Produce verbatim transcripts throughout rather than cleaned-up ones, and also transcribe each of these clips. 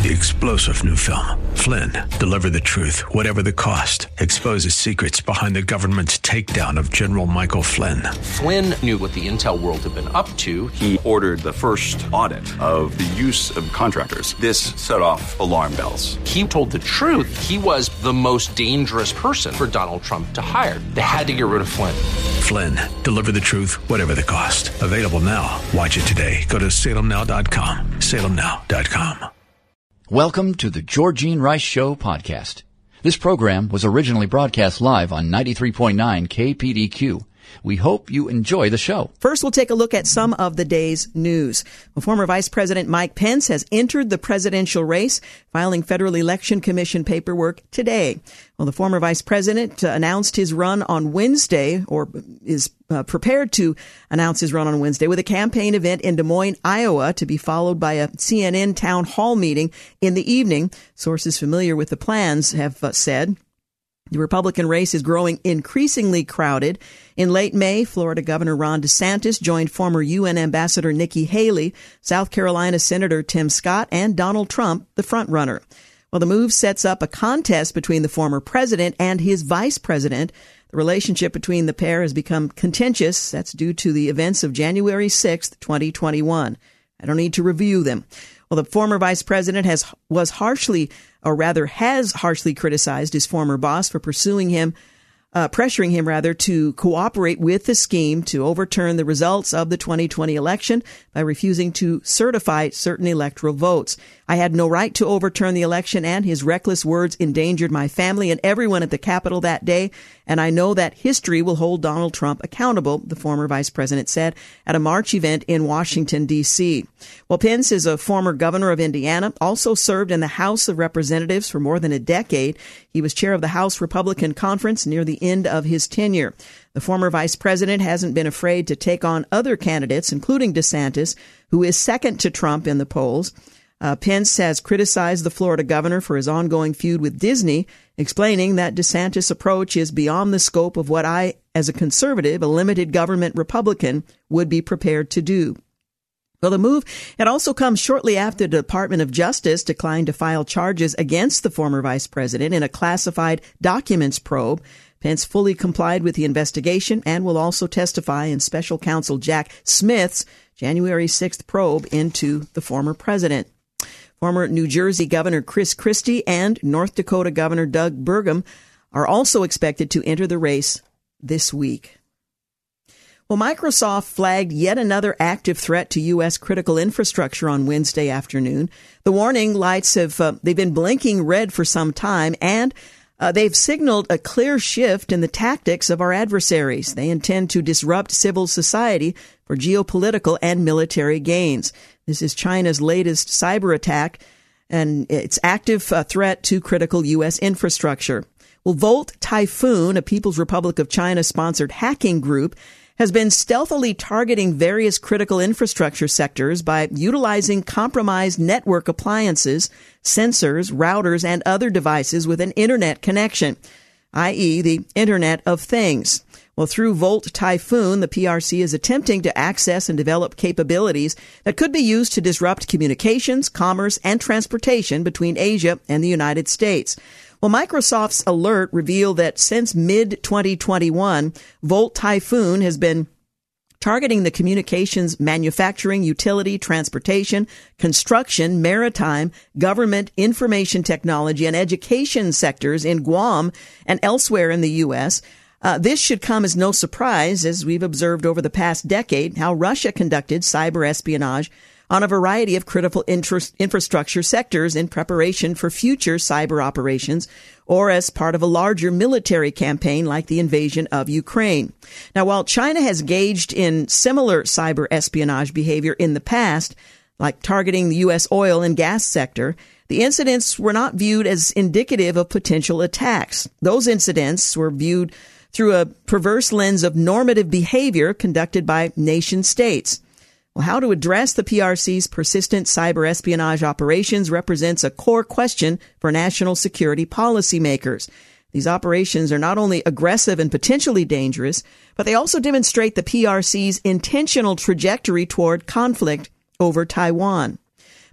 The explosive new film, Flynn, deliver the truth, whatever the cost, exposes secrets behind the government's takedown of General Michael Flynn. Flynn knew what the intel world had been up to. He ordered the first audit of the use of contractors. This set off alarm bells. He told the truth. He was the most dangerous person for Donald Trump to hire. They had to get rid of Flynn. Flynn, deliver the truth, whatever the cost. Available now. Watch it today. Go to salem now dot com. salem now dot com. Welcome to the Georgene Rice Show podcast. This program was originally broadcast live on ninety-three point nine K P D Q. We hope you enjoy the show. First, we'll take a look at some of the day's news. Well, former Vice President Mike Pence has entered the presidential race, filing Federal Election Commission paperwork today. Well, the former vice president uh, announced his run on Wednesday, or is uh, prepared to announce his run on Wednesday, with a campaign event in Des Moines, Iowa, to be followed by a C N N town hall meeting in the evening. Sources familiar with the plans have uh, said the Republican race is growing increasingly crowded. In late May, Florida Governor Ron DeSantis joined former U N Ambassador Nikki Haley, South Carolina Senator Tim Scott, and Donald Trump, the frontrunner. Well, the move sets up a contest between the former president and his vice president. The relationship between the pair has become contentious. That's due to the events of January sixth, twenty twenty-one. I don't need to review them. Well, the former vice president has was harshly, or rather has harshly criticized his former boss for pursuing him, uh, pressuring him rather to cooperate with the scheme to overturn the results of the twenty twenty election by refusing to certify certain electoral votes. I had no right to overturn the election, and his reckless words endangered my family and everyone at the Capitol that day. And I know that history will hold Donald Trump accountable, the former vice president said at a March event in Washington, D C. Well, Pence is a former governor of Indiana, also served in the House of Representatives for more than a decade. He was chair of the House Republican Conference near the end of his tenure. The former vice president hasn't been afraid to take on other candidates, including DeSantis, who is second to Trump in the polls. Uh, Pence has criticized the Florida governor for his ongoing feud with Disney, explaining that DeSantis' approach is beyond the scope of what I, as a conservative, a limited government Republican, would be prepared to do. Well, the move had also come shortly after the Department of Justice declined to file charges against the former vice president in a classified documents probe. Pence fully complied with the investigation and will also testify in special counsel Jack Smith's January sixth probe into the former president. Former New Jersey Governor Chris Christie and North Dakota Governor Doug Burgum are also expected to enter the race this week. Well, Microsoft flagged yet another active threat to U S critical infrastructure on Wednesday afternoon. The warning lights have uh, they've been blinking red for some time, and uh, they've signaled a clear shift in the tactics of our adversaries. They intend to disrupt civil society for geopolitical and military gains. This is China's latest cyber attack, and its active uh, threat to critical U S infrastructure. Well, Volt Typhoon, a People's Republic of China-sponsored hacking group, has been stealthily targeting various critical infrastructure sectors by utilizing compromised network appliances, sensors, routers, and other devices with an internet connection, that is the Internet of Things. Well, through Volt Typhoon, the P R C is attempting to access and develop capabilities that could be used to disrupt communications, commerce, and transportation between Asia and the United States. Well, Microsoft's alert revealed that since mid twenty twenty-one, Volt Typhoon has been targeting the communications, manufacturing, utility, transportation, construction, maritime, government, information technology, and education sectors in Guam and elsewhere in the U S. Uh, this should come as no surprise, as we've observed over the past decade how Russia conducted cyber espionage on a variety of critical interest, infrastructure sectors in preparation for future cyber operations or as part of a larger military campaign like the invasion of Ukraine. Now, while China has engaged in similar cyber espionage behavior in the past, like targeting the U S oil and gas sector, the incidents were not viewed as indicative of potential attacks. Those incidents were viewed through a perverse lens of normative behavior conducted by nation states. Well, how to address the P R C's persistent cyber espionage operations represents a core question for national security policymakers. These operations are not only aggressive and potentially dangerous, but they also demonstrate the P R C's intentional trajectory toward conflict over Taiwan.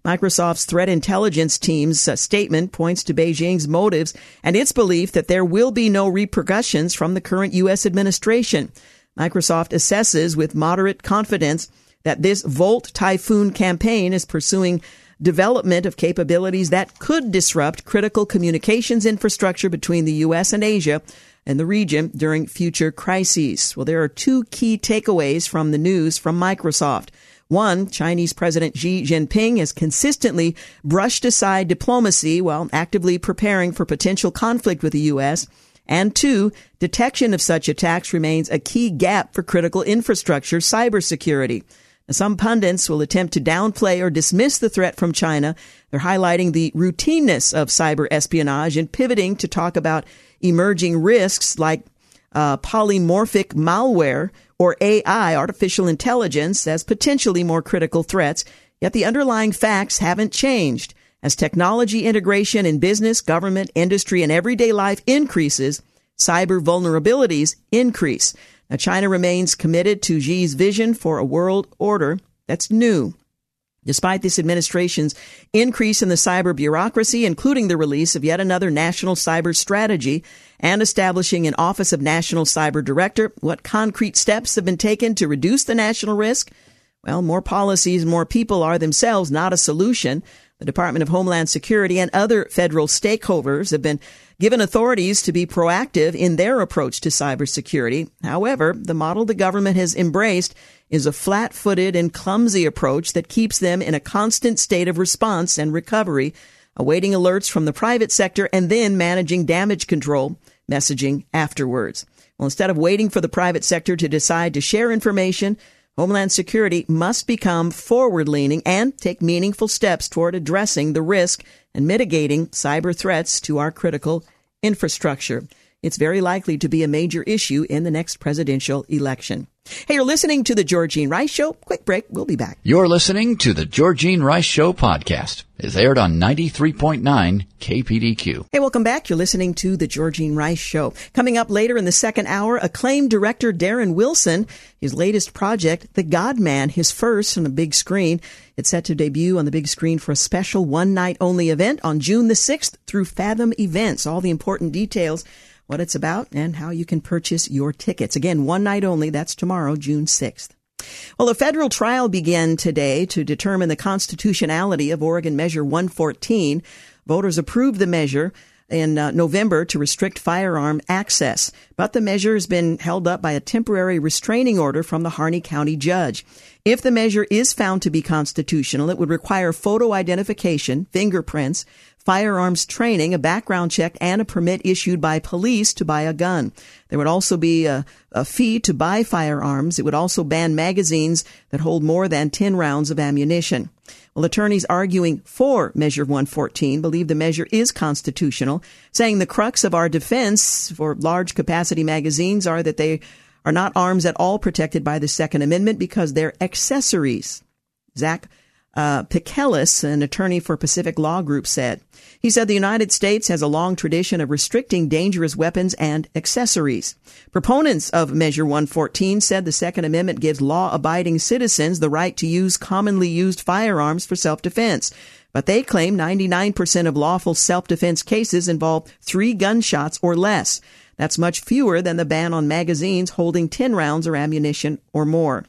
Microsoft's threat intelligence team's uh, statement points to Beijing's motives and its belief that there will be no repercussions from the current U S administration. Microsoft assesses with moderate confidence that this Volt Typhoon campaign is pursuing development of capabilities that could disrupt critical communications infrastructure between the U S and Asia and the region during future crises. Well, there are two key takeaways from the news from Microsoft. One, Chinese President Xi Jinping has consistently brushed aside diplomacy while actively preparing for potential conflict with the U S. And two, detection of such attacks remains a key gap for critical infrastructure cybersecurity. Now, some pundits will attempt to downplay or dismiss the threat from China. They're highlighting the routineness of cyber espionage and pivoting to talk about emerging risks like uh, polymorphic malware or A I, artificial intelligence, as potentially more critical threats. Yet the underlying facts haven't changed. As technology integration in business, government, industry, and everyday life increases, cyber vulnerabilities increase. Now, China remains committed to Xi's vision for a world order that's new. Despite this administration's increase in the cyber bureaucracy, including the release of yet another national cyber strategy and establishing an Office of National Cyber Director, what concrete steps have been taken to reduce the national risk? Well, more policies, more people are themselves not a solution. The Department of Homeland Security and other federal stakeholders have been given authorities to be proactive in their approach to cybersecurity. However, the model the government has embraced is a flat-footed and clumsy approach that keeps them in a constant state of response and recovery, awaiting alerts from the private sector and then managing damage control messaging afterwards. Well, instead of waiting for the private sector to decide to share information, Homeland Security must become forward-leaning and take meaningful steps toward addressing the risk and mitigating cyber threats to our critical infrastructure. It's very likely to be a major issue in the next presidential election. Hey, you're listening to The Georgene Rice Show. Quick break. We'll be back. You're listening to The Georgene Rice Show podcast. It's aired on ninety-three point nine K P D Q. Hey, welcome back. You're listening to The Georgene Rice Show. Coming up later in the second hour, acclaimed director Darren Wilson, his latest project, The God Man, his first on the big screen. It's set to debut on the big screen for a special one-night-only event on June the sixth through Fathom Events. All the important details, what it's about, and how you can purchase your tickets. Again, one night only. That's tomorrow, June sixth. Well, a federal trial began today to determine the constitutionality of Oregon Measure one fourteen. Voters approved the measure in uh, November to restrict firearm access, but the measure has been held up by a temporary restraining order from the Harney County judge. If the measure is found to be constitutional, it would require photo identification, fingerprints, firearms training, a background check, and a permit issued by police to buy a gun. There would also be a, a fee to buy firearms. It would also ban magazines that hold more than ten rounds of ammunition. Well, attorneys arguing for Measure one fourteen believe the measure is constitutional, saying the crux of our defense for large capacity magazines are that they are not arms at all protected by the Second Amendment because they're accessories. Zach Uh, Pikellis, an attorney for Pacific Law Group, said. He said the United States has a long tradition of restricting dangerous weapons and accessories. Proponents of Measure one fourteen said the Second Amendment gives law-abiding citizens the right to use commonly used firearms for self-defense. But they claim ninety-nine percent of lawful self-defense cases involve three gunshots or less. That's much fewer than the ban on magazines holding ten rounds or ammunition or more.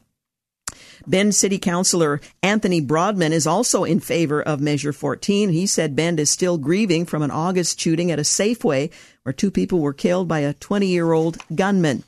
Bend City Councilor Anthony Broadman is also in favor of Measure fourteen. He said Bend is still grieving from an August shooting at a Safeway where two people were killed by a twenty-year-old gunman.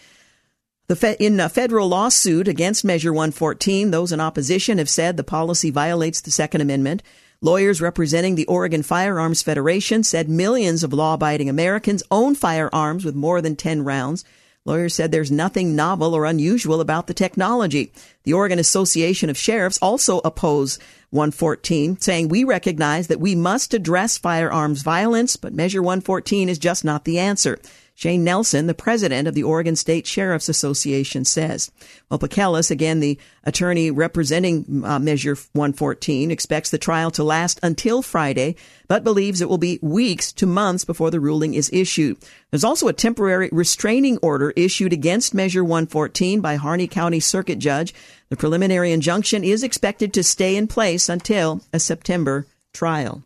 The fe- in a federal lawsuit against Measure one fourteen, those in opposition have said the policy violates the Second Amendment. Lawyers representing the Oregon Firearms Federation said millions of law-abiding Americans own firearms with more than ten rounds. Lawyers said there's nothing novel or unusual about the technology. The Oregon Association of Sheriffs also oppose one fourteen, saying we recognize that we must address firearms violence, but Measure one fourteen is just not the answer. Shane Nelson, the president of the Oregon State Sheriff's Association, says. Well, Pekelis, again, the attorney representing uh, Measure one fourteen, expects the trial to last until Friday, but believes it will be weeks to months before the ruling is issued. There's also a temporary restraining order issued against Measure one fourteen by Harney County Circuit Judge. The preliminary injunction is expected to stay in place until a September trial.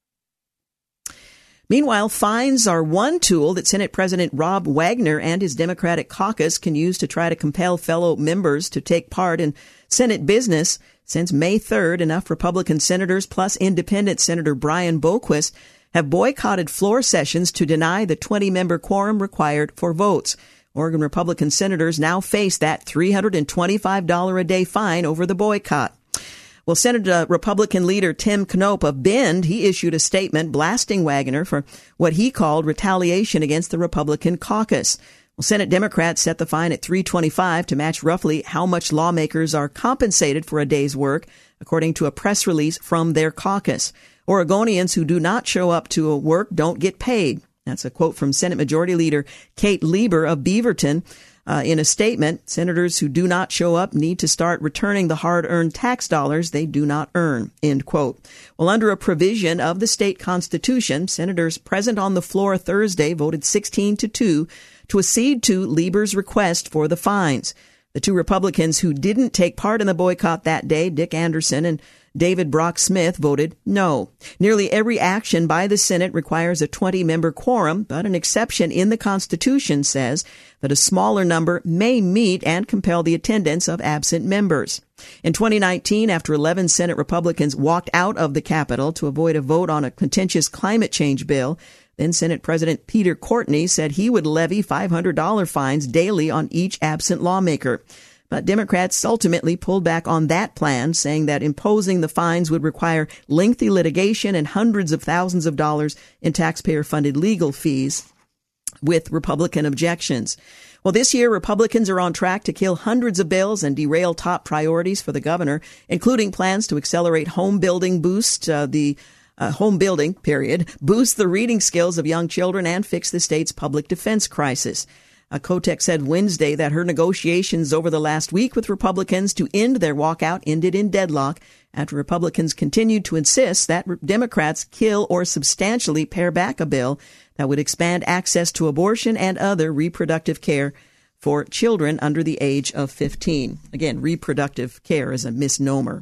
Meanwhile, fines are one tool that Senate President Rob Wagner and his Democratic caucus can use to try to compel fellow members to take part in Senate business. Since May third, enough Republican senators plus independent Senator Brian Boquist have boycotted floor sessions to deny the twenty-member quorum required for votes. Oregon Republican senators now face that three hundred twenty-five dollars a day fine over the boycott. Well, Senate uh, Republican leader Tim Knopp of Bend, he issued a statement blasting Wagner for what he called retaliation against the Republican caucus. Well, Senate Democrats set the fine at three hundred twenty-five dollars to match roughly how much lawmakers are compensated for a day's work, according to a press release from their caucus. Oregonians who do not show up to a work don't get paid. That's a quote from Senate Majority Leader Kate Lieber of Beaverton. Uh, in a statement, senators who do not show up need to start returning the hard-earned tax dollars they do not earn, end quote. Well, under a provision of the state constitution, senators present on the floor Thursday voted sixteen to two to accede to Lieber's request for the fines. The two Republicans who didn't take part in the boycott that day, Dick Anderson and David Brock Smith, voted no. Nearly every action by the Senate requires a twenty-member quorum, but an exception in the Constitution says that a smaller number may meet and compel the attendance of absent members. In twenty nineteen, after eleven Senate Republicans walked out of the Capitol to avoid a vote on a contentious climate change bill, then Senate President Peter Courtney said he would levy five hundred dollars fines daily on each absent lawmaker. But Democrats ultimately pulled back on that plan, saying that imposing the fines would require lengthy litigation and hundreds of thousands of dollars in taxpayer-funded legal fees, with Republican objections. Well, this year, Republicans are on track to kill hundreds of bills and derail top priorities for the governor, including plans to accelerate home building, boost uh, the uh, home building, period, boost the reading skills of young children, and fix the state's public defense crisis. Uh, Kotek said Wednesday that her negotiations over the last week with Republicans to end their walkout ended in deadlock after Republicans continued to insist that Democrats kill or substantially pare back a bill that would expand access to abortion and other reproductive care for children under the age of fifteen. Again, reproductive care is a misnomer.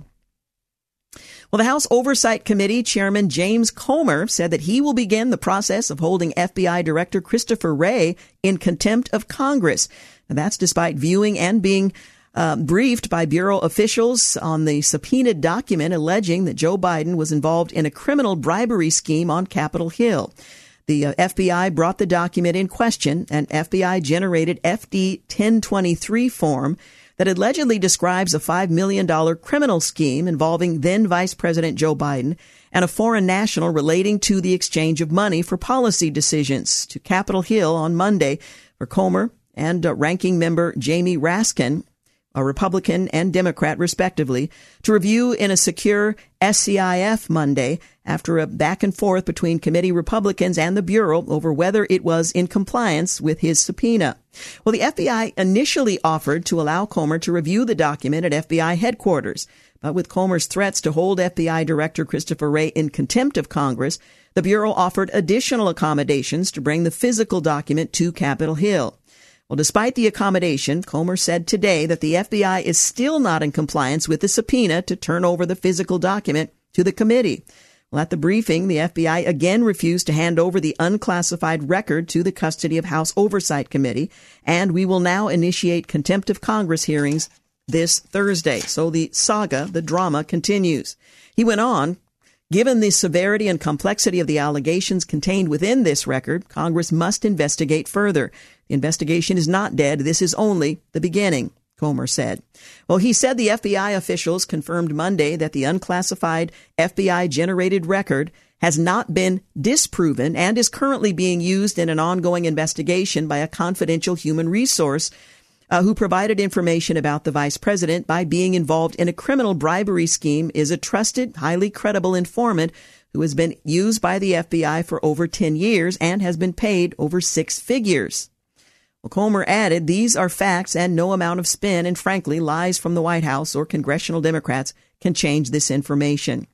Well, the House Oversight Committee Chairman James Comer said that he will begin the process of holding F B I Director Christopher Wray in contempt of Congress. And that's despite viewing and being uh, briefed by Bureau officials on the subpoenaed document alleging that Joe Biden was involved in a criminal bribery scheme on Capitol Hill. The uh, F B I brought the document in question, an F B I-generated F D ten twenty-three form that allegedly describes a five million dollars criminal scheme involving then Vice President Joe Biden and a foreign national relating to the exchange of money for policy decisions to Capitol Hill on Monday for Comer and uh, ranking member Jamie Raskin, a Republican and Democrat respectively, to review in a secure S C I F Monday after a back and forth between committee Republicans and the Bureau over whether it was in compliance with his subpoena. Well, the F B I initially offered to allow Comer to review the document at F B I headquarters, but with Comer's threats to hold F B I Director Christopher Wray in contempt of Congress, the Bureau offered additional accommodations to bring the physical document to Capitol Hill. Well, despite the accommodation, Comer said today that the F B I is still not in compliance with the subpoena to turn over the physical document to the committee. Well, at the briefing, the F B I again refused to hand over the unclassified record to the custody of House Oversight Committee, and we will now initiate contempt of Congress hearings this Thursday. So the saga, the drama, continues. He went on, given the severity and complexity of the allegations contained within this record, Congress must investigate further. The investigation is not dead. This is only the beginning, Comer said. Well, he said the F B I officials confirmed Monday that the unclassified F B I-generated record has not been disproven and is currently being used in an ongoing investigation by a confidential human resource uh, who provided information about the vice president by being involved in a criminal bribery scheme, is a trusted, highly credible informant who has been used by the F B I for over ten years and has been paid over six figures. Well, Comer added, these are facts and no amount of spin and, frankly, lies from the White House or congressional Democrats can change this information.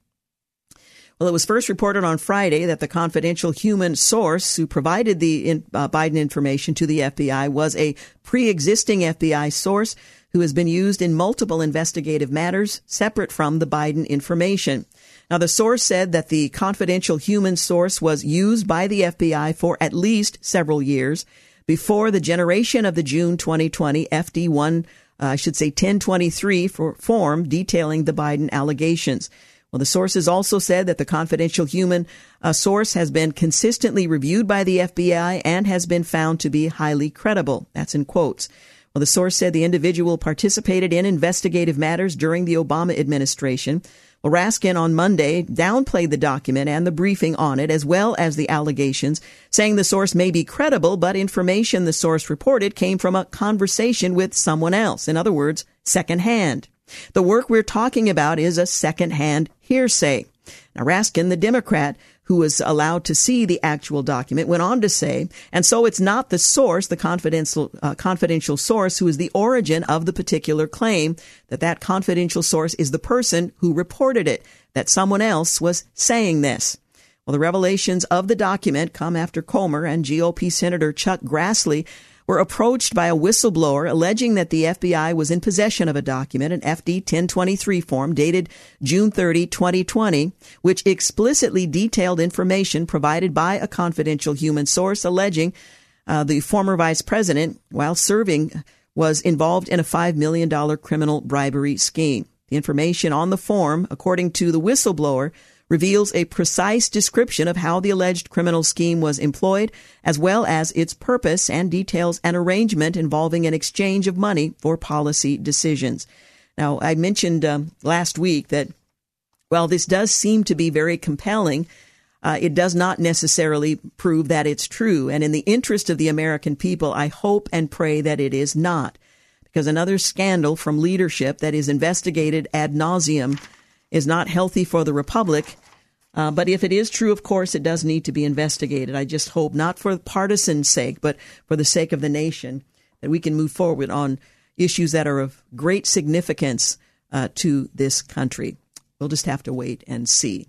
Well, it was first reported on Friday that the confidential human source who provided the in, uh, Biden information to the F B I was a pre-existing F B I source who has been used in multiple investigative matters separate from the Biden information. Now, the source said that the confidential human source was used by the F B I for at least several years before the generation of the June twenty twenty F D one, uh, I should say ten twenty-three for form detailing the Biden allegations. Well, the sources also said that the confidential human uh, source has been consistently reviewed by the F B I and has been found to be highly credible. That's in quotes. Well, the source said the individual participated in investigative matters during the Obama administration. Well, Raskin on Monday downplayed the document and the briefing on it, as well as the allegations, saying the source may be credible, but information the source reported came from a conversation with someone else. In other words, secondhand. The work we're talking about is a secondhand hearsay. Now, Raskin, the Democrat who was allowed to see the actual document, went on to say, and so it's not the source, the confidential uh, confidential source, who is the origin of the particular claim, that that confidential source is the person who reported it, that someone else was saying this. Well, the revelations of the document come after Comer and G O P Senator Chuck Grassley were approached by a whistleblower alleging that the F B I was in possession of a document, an F D ten twenty-three form dated June thirtieth, twenty twenty, which explicitly detailed information provided by a confidential human source alleging uh, the former vice president, while serving, was involved in a five million dollars criminal bribery scheme. The information on the form, according to the whistleblower, reveals a precise description of how the alleged criminal scheme was employed, as well as its purpose, and details an arrangement involving an exchange of money for policy decisions. Now, I mentioned um, last week that, while this does seem to be very compelling, uh, it does not necessarily prove that it's true. And in the interest of the American people, I hope and pray that it is not, because another scandal from leadership that is investigated ad nauseum is not healthy for the republic. Uh, but if it is true, of course, it does need to be investigated. I just hope, not for partisan sake, but for the sake of the nation, that we can move forward on issues that are of great significance uh, to this country. We'll just have to wait and see.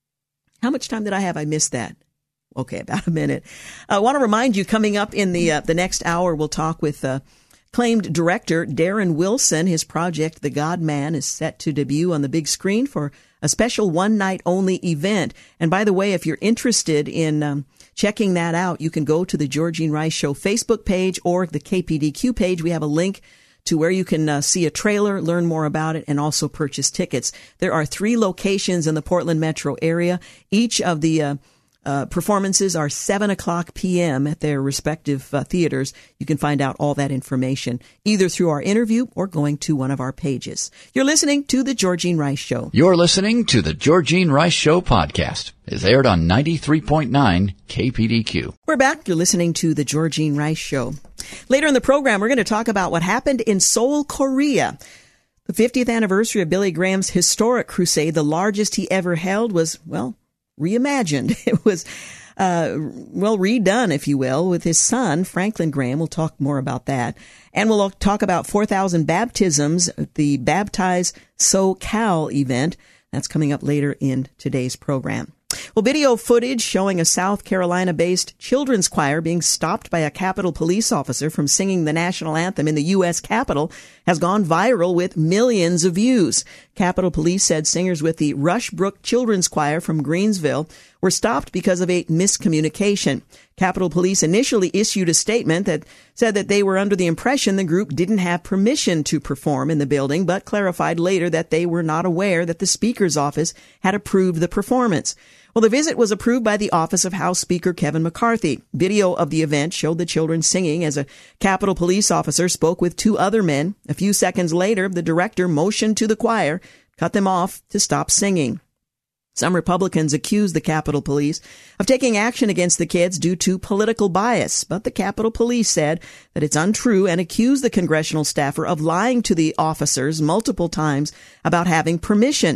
How much time did I have? I missed that. Okay, about a minute. I want to remind you, coming up in the uh, the next hour, we'll talk with uh, acclaimed director Darren Wilson. His project, The God Man, is set to debut on the big screen for a special one-night-only event. And by the way, if you're interested in um, checking that out, you can go to the Georgene Rice Show Facebook page or the K P D Q page. We have a link to where you can uh, see a trailer, learn more about it, and also purchase tickets. There are three locations in the Portland metro area. Each of the uh, Uh, performances are seven o'clock p.m. at their respective uh, theaters. You can find out all that information either through our interview or going to one of our pages. You're listening to The Georgene Rice Show. You're listening to The Georgene Rice Show podcast. It's aired on ninety-three point nine K P D Q. We're back. You're listening to The Georgene Rice Show. Later in the program, we're going to talk about what happened in Seoul, Korea. The fiftieth anniversary of Billy Graham's historic crusade, the largest he ever held, was, well, reimagined. It was, uh, well, redone, if you will, with his son, Franklin Graham. We'll talk more about that. And we'll talk about four thousand baptisms, the Baptize SoCal event. That's coming up later in today's program. Well, video footage showing a South Carolina-based children's choir being stopped by a Capitol police officer from singing the national anthem in the U S Capitol has gone viral with millions of views. Capitol Police said singers with the Rushbrook Children's Choir from Greensville were stopped because of a miscommunication. Capitol Police initially issued a statement that said that they were under the impression the group didn't have permission to perform in the building, but clarified later that they were not aware that the Speaker's office had approved the performance. Well, the visit was approved by the office of House Speaker Kevin McCarthy. Video of the event showed the children singing as a Capitol Police officer spoke with two other men. A few seconds later, the director motioned to the choir, cut them off to stop singing. Some Republicans accused the Capitol Police of taking action against the kids due to political bias, but the Capitol Police said that it's untrue and accused the congressional staffer of lying to the officers multiple times about having permission.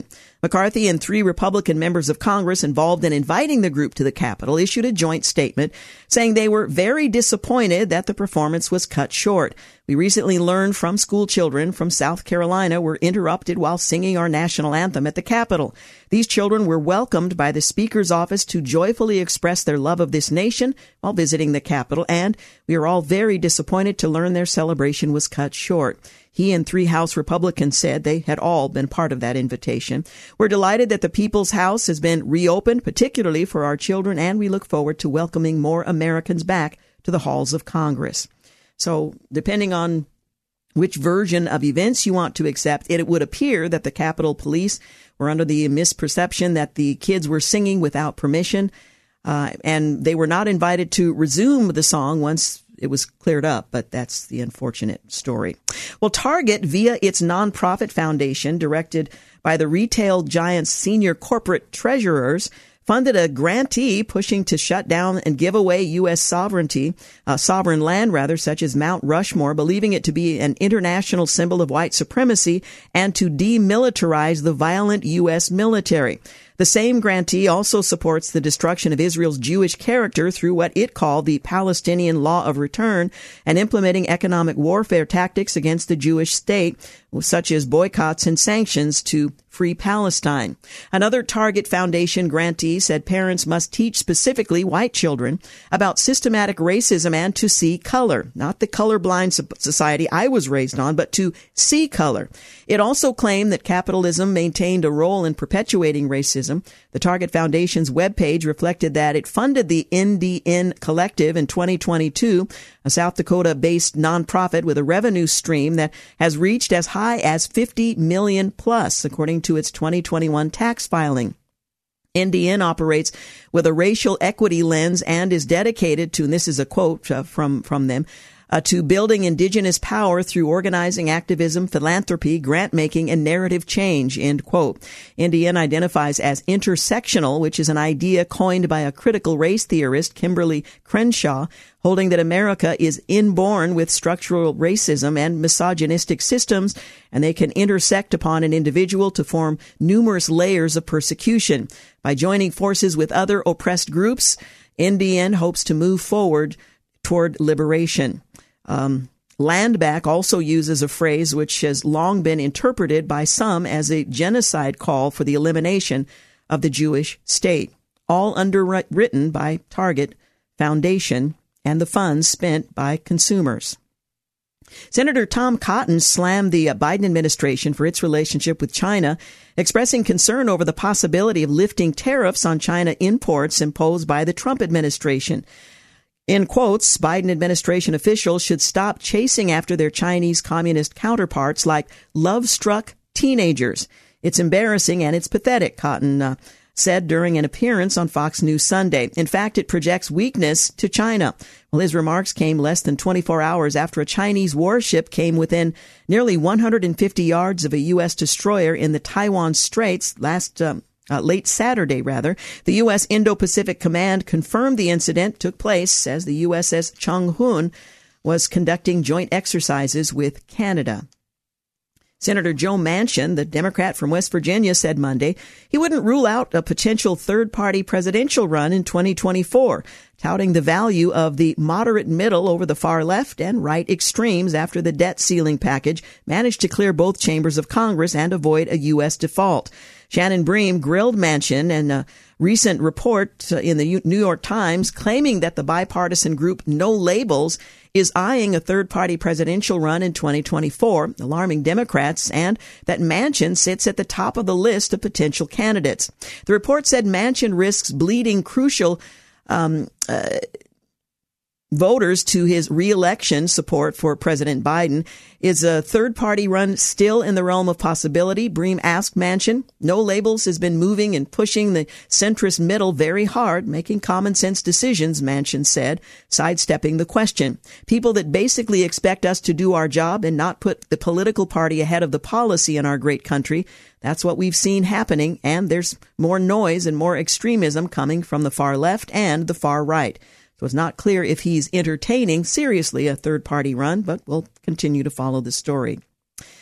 McCarthy and three Republican members of Congress involved in inviting the group to the Capitol issued a joint statement saying they were very disappointed that the performance was cut short. We recently learned from school children from South Carolina were interrupted while singing our national anthem at the Capitol. These children were welcomed by the Speaker's office to joyfully express their love of this nation while visiting the Capitol, and we are all very disappointed to learn their celebration was cut short. He and three House Republicans said they had all been part of that invitation. We're delighted that the People's House has been reopened, particularly for our children, and we look forward to welcoming more Americans back to the halls of Congress. So, depending on which version of events you want to accept, it would appear that the Capitol Police were under the misperception that the kids were singing without permission, uh, and they were not invited to resume the song once it was cleared up, but that's the unfortunate story. Well, Target, via its nonprofit foundation directed by the retail giant's senior corporate treasurers, funded a grantee pushing to shut down and give away U S sovereignty, uh, sovereign land rather, such as Mount Rushmore, believing it to be an international symbol of white supremacy and to demilitarize the violent U S military. The same grantee also supports the destruction of Israel's Jewish character through what it called the Palestinian Law of Return and implementing economic warfare tactics against the Jewish state, such as boycotts and sanctions to free Palestine. Another Target Foundation grantee said parents must teach specifically white children about systematic racism and to see color, not the colorblind society I was raised on, but to see color. It also claimed that capitalism maintained a role in perpetuating racism. The Target Foundation's webpage reflected that it funded the N D N Collective in twenty twenty-two, a South Dakota-based nonprofit with a revenue stream that has reached as high as fifty million plus, according to its twenty twenty-one tax filing. N D N operates with a racial equity lens and is dedicated to, and this is a quote uh, from, from them, Uh, to building indigenous power through organizing, activism, philanthropy, grant-making, and narrative change, end quote. N D N identifies as intersectional, which is an idea coined by a critical race theorist, Kimberly Crenshaw, holding that America is inborn with structural racism and misogynistic systems, and they can intersect upon an individual to form numerous layers of persecution. By joining forces with other oppressed groups, N D N hopes to move forward toward liberation. Um, Landback also uses a phrase which has long been interpreted by some as a genocide call for the elimination of the Jewish state, all underwritten by Target Foundation and the funds spent by consumers. Senator Tom Cotton slammed the Biden administration for its relationship with China, expressing concern over the possibility of lifting tariffs on China imports imposed by the Trump administration. In quotes, Biden administration officials should stop chasing after their Chinese communist counterparts like love-struck teenagers. It's embarrassing and it's pathetic, Cotton uh, said during an appearance on Fox News Sunday. In fact, it projects weakness to China. Well, his remarks came less than twenty-four hours after a Chinese warship came within nearly one hundred fifty yards of a U S destroyer in the Taiwan Straits last um, Uh, late Saturday, rather. The U S Indo-Pacific Command confirmed the incident took place as the U S S Chung Hoon was conducting joint exercises with Canada. Senator Joe Manchin, the Democrat from West Virginia, said Monday he wouldn't rule out a potential third-party presidential run in twenty twenty-four, touting the value of the moderate middle over the far left and right extremes after the debt ceiling package managed to clear both chambers of Congress and avoid a U S default. Shannon Bream grilled Manchin in a recent report in the New York Times claiming that the bipartisan group No Labels is eyeing a third-party presidential run in twenty twenty-four, alarming Democrats, and that Manchin sits at the top of the list of potential candidates. The report said Manchin risks bleeding crucial um, uh, voters to his re-election support for President Biden. Is a third-party run still in the realm of possibility? Bream asked Manchin. No Labels has been moving and pushing the centrist middle very hard, making common-sense decisions, Manchin said, sidestepping the question. People that basically expect us to do our job and not put the political party ahead of the policy in our great country. That's what we've seen happening, and there's more noise and more extremism coming from the far left and the far right. So it's not clear if he's entertaining seriously a third-party run, but we'll continue to follow the story.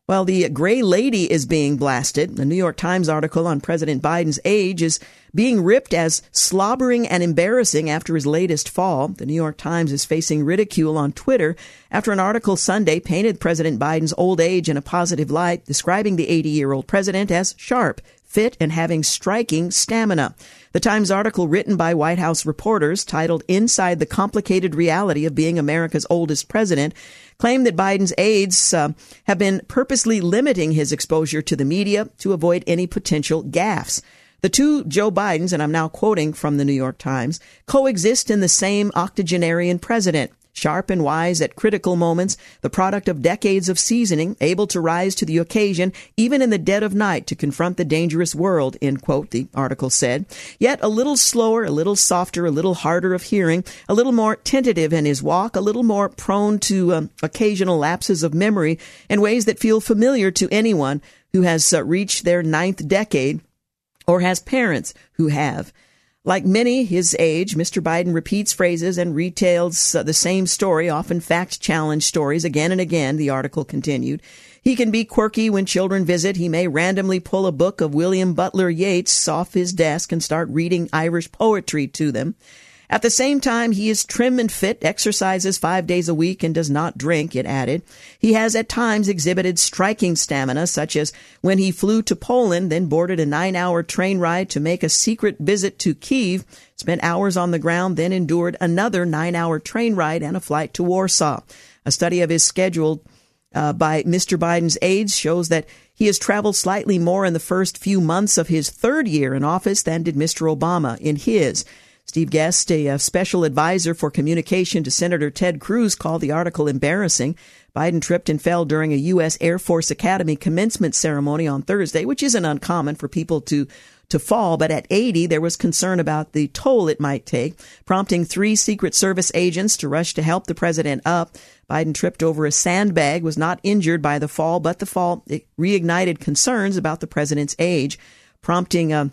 Well, the Gray Lady is being blasted. The New York Times article on President Biden's age is being ripped as slobbering and embarrassing after his latest fall. The New York Times is facing ridicule on Twitter after an article Sunday painted President Biden's old age in a positive light, describing the eighty-year-old president as sharp, fit, and having striking stamina. The Times article, written by White House reporters, titled Inside the Complicated Reality of Being America's Oldest President, claimed that Biden's aides uh, have been purposely limiting his exposure to the media to avoid any potential gaffes. The two Joe Bidens, and I'm now quoting from the New York Times, coexist in the same octogenarian president. Sharp and wise at critical moments, the product of decades of seasoning, able to rise to the occasion, even in the dead of night, to confront the dangerous world, end quote, the article said. Yet a little slower, a little softer, a little harder of hearing, a little more tentative in his walk, a little more prone to um, occasional lapses of memory in ways that feel familiar to anyone who has uh, reached their ninth decade or has parents who have. Like many his age, Mister Biden repeats phrases and retells uh, the same story, often fact-challenged stories, again and again, the article continued. He can be quirky when children visit. He may randomly pull a book of William Butler Yeats off his desk and start reading Irish poetry to them. At the same time, he is trim and fit, exercises five days a week, and does not drink, it added. He has at times exhibited striking stamina, such as when he flew to Poland, then boarded a nine-hour train ride to make a secret visit to Kyiv, spent hours on the ground, then endured another nine-hour train ride and a flight to Warsaw. A study of his schedule uh, by Mister Biden's aides shows that he has traveled slightly more in the first few months of his third year in office than did Mister Obama in his. Steve Guest, a, a special advisor for communication to Senator Ted Cruz, called the article embarrassing. Biden tripped and fell during a U S Air Force Academy commencement ceremony on Thursday, which isn't uncommon for people to to fall. But at eighty, there was concern about the toll it might take, prompting three Secret Service agents to rush to help the president up. Biden tripped over a sandbag, was not injured by the fall, but the fall reignited concerns about the president's age, prompting a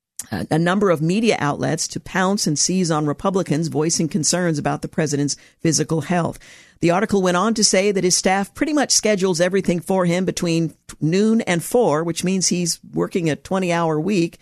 a number of media outlets to pounce and seize on Republicans voicing concerns about the president's physical health. The article went on to say that his staff pretty much schedules everything for him between noon and four, which means he's working a twenty-hour week,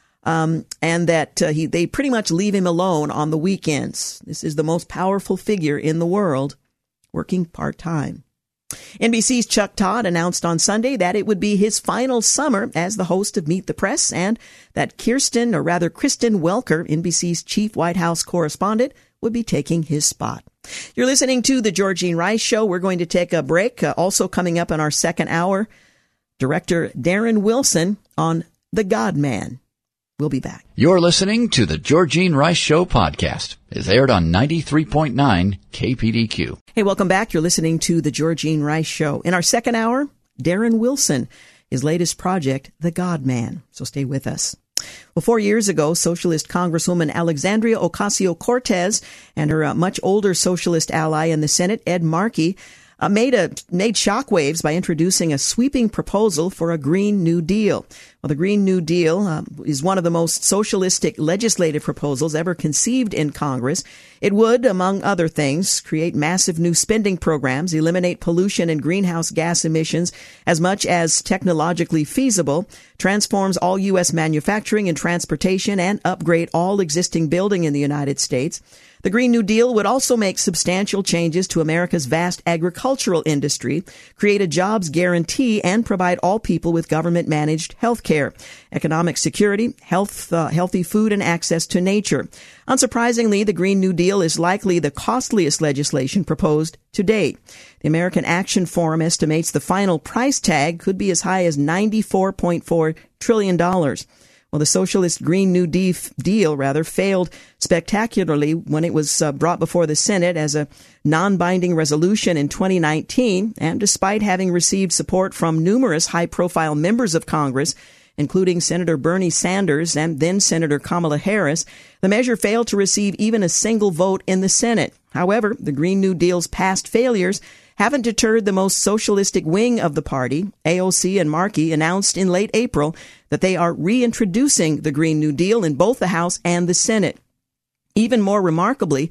um, and that uh, he they pretty much leave him alone on the weekends. This is the most powerful figure in the world, working part-time. N B C's Chuck Todd announced on Sunday that it would be his final summer as the host of Meet the Press, and that Kirsten, or rather Kristen Welker, N B C's chief White House correspondent, would be taking his spot. You're listening to The Georgene Rice Show. We're going to take a break. Uh, also coming up in our second hour, director Darren Wilson on The God Man. We'll be back. You're listening to the Georgene Rice Show podcast. It's aired on ninety-three point nine K P D Q. Hey, welcome back. You're listening to the Georgene Rice Show. In our second hour, Darren Wilson, his latest project, The God Man. So stay with us. Well, four years ago, Socialist Congresswoman Alexandria Ocasio-Cortez and her uh, much older Socialist ally in the Senate, Ed Markey, Uh, made a made shockwaves by introducing a sweeping proposal for a Green New Deal. Well, the Green New Deal uh, is one of the most socialistic legislative proposals ever conceived in Congress. It would, among other things, create massive new spending programs, eliminate pollution and greenhouse gas emissions as much as technologically feasible, transforms all U S manufacturing and transportation, and upgrade all existing building in the United States. The Green New Deal would also make substantial changes to America's vast agricultural industry, create a jobs guarantee, and provide all people with government-managed health care, economic security, health, uh, healthy food, and access to nature. Unsurprisingly, the Green New Deal is likely the costliest legislation proposed to date. The American Action Forum estimates the final price tag could be as high as ninety-four point four trillion dollars. Well, the Socialist Green New Deal, rather, failed spectacularly when it was uh, brought before the Senate as a non-binding resolution in twenty nineteen. And despite having received support from numerous high-profile members of Congress, including Senator Bernie Sanders and then Senator Kamala Harris, the measure failed to receive even a single vote in the Senate. However, the Green New Deal's past failures haven't deterred the most socialistic wing of the party. A O C and Markey announced in late April that they are reintroducing the Green New Deal in both the House and the Senate. Even more remarkably,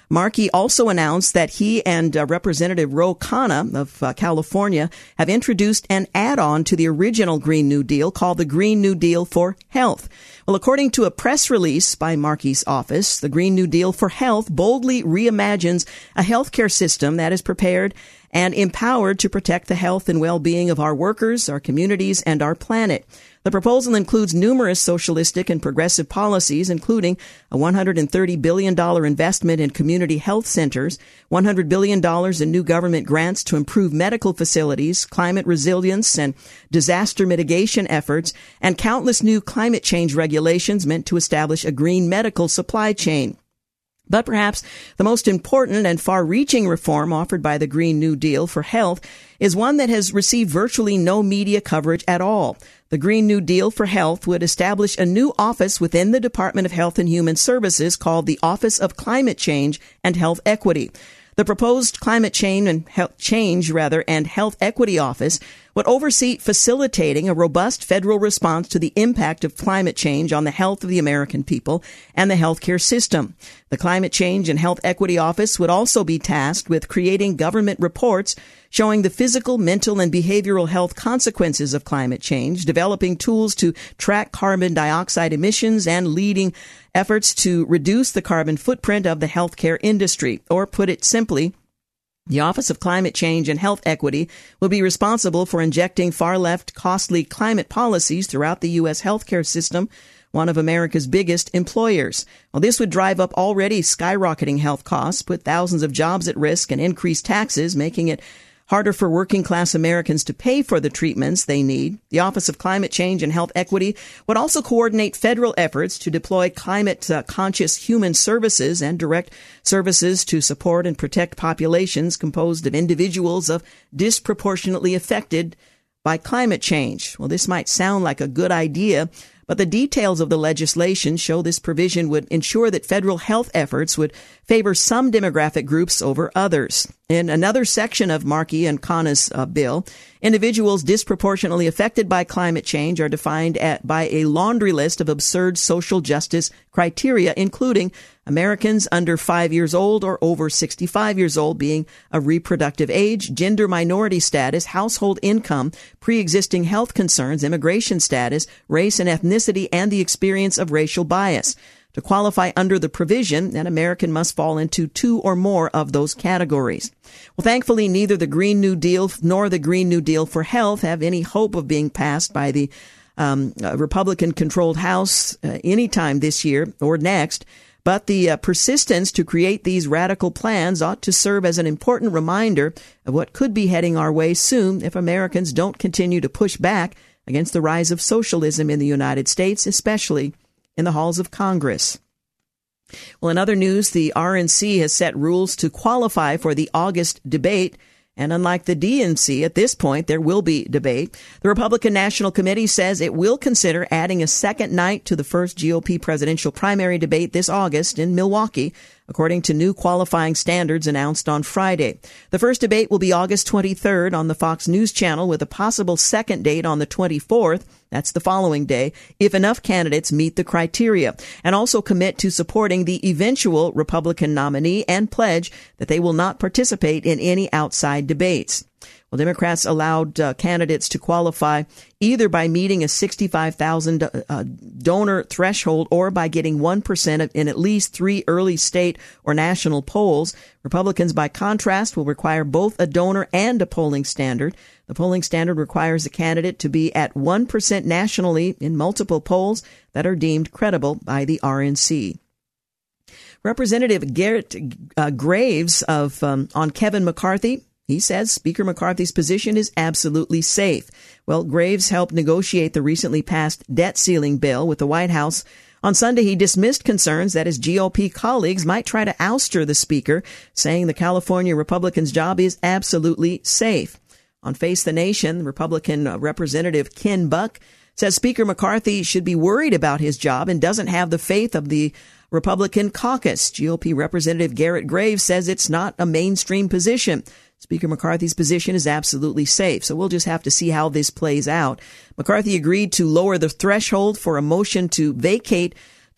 Markey also announced that he and uh, Representative Ro Khanna of uh, California have introduced an add-on to the original Green New Deal called the Green New Deal for Health. Well, according to a press release by Markey's office, the Green New Deal for Health boldly reimagines a healthcare system that is prepared and empowered to protect the health and well-being of our workers, our communities, and our planet. The proposal includes numerous socialistic and progressive policies, including a one hundred thirty billion dollars investment in community health centers, one hundred billion dollars in new government grants to improve medical facilities, climate resilience and disaster mitigation efforts, and countless new climate change regulations meant to establish a green medical supply chain. But perhaps the most important and far-reaching reform offered by the Green New Deal for Health is one that has received virtually no media coverage at all. The Green New Deal for Health would establish a new office within the Department of Health and Human Services called the Office of Climate Change and Health Equity. The proposed Climate Change and Health Change, rather, and Health Equity Office would oversee facilitating a robust federal response to the impact of climate change on the health of the American people and the healthcare system. The Climate Change and Health Equity Office would also be tasked with creating government reports showing the physical, mental, and behavioral health consequences of climate change, developing tools to track carbon dioxide emissions, and leading efforts to reduce the carbon footprint of the healthcare industry. Or put it simply, the Office of Climate Change and Health Equity will be responsible for injecting far-left, costly climate policies throughout the U S healthcare system, one of America's biggest employers. Well, this would drive up already skyrocketing health costs, put thousands of jobs at risk, and increase taxes, making it harder for working-class Americans to pay for the treatments they need. The Office of Climate Change and Health Equity would also coordinate federal efforts to deploy climate-conscious human services and direct services to support and protect populations composed of individuals of disproportionately affected by climate change. Well, this might sound like a good idea, but the details of the legislation show this provision would ensure that federal health efforts would favor some demographic groups over others. In another section of Markey and Khanna's uh, bill, individuals disproportionately affected by climate change are defined at, by a laundry list of absurd social justice criteria, including Americans under five years old or over sixty-five years old being a reproductive age, gender minority status, household income, pre-existing health concerns, immigration status, race and ethnicity, and the experience of racial bias. To qualify under the provision, an American must fall into two or more of those categories. Well, thankfully, neither the Green New Deal nor the Green New Deal for Health have any hope of being passed by the um, uh, Republican-controlled House uh, anytime this year or next. But the uh, persistence to create these radical plans ought to serve as an important reminder of what could be heading our way soon if Americans don't continue to push back against the rise of socialism in the United States, especially in the halls of Congress. Well, in other news, the R N C has set rules to qualify for the August debate. And unlike the D N C, at this point, there will be debate. The Republican National Committee says it will consider adding a second night to the first G O P presidential primary debate this August in Milwaukee, according to new qualifying standards announced on Friday. The first debate will be August twenty-third on the Fox News Channel, with a possible second date on the twenty-fourth. That's the following day, if enough candidates meet the criteria, and also commit to supporting the eventual Republican nominee and pledge that they will not participate in any outside debates. Well, Democrats allowed uh, candidates to qualify either by meeting a sixty-five thousand uh, donor threshold or by getting one percent in at least three early state or national polls. Republicans, by contrast, will require both a donor and a polling standard. The polling standard requires a candidate to be at one percent nationally in multiple polls that are deemed credible by the R N C. Representative Garrett uh, Graves of um, on Kevin McCarthy, he says Speaker McCarthy's position is absolutely safe. Well, Graves helped negotiate the recently passed debt ceiling bill with the White House. On Sunday, he dismissed concerns that his G O P colleagues might try to ouster the speaker, saying the California Republican's job is absolutely safe. On Face the Nation, Republican Representative Ken Buck says Speaker McCarthy should be worried about his job and doesn't have the faith of the Republican caucus. G O P Representative Garrett Graves says it's not a mainstream position. Speaker McCarthy's position is absolutely safe, so we'll just have to see how this plays out. McCarthy agreed to lower the threshold for a motion to vacate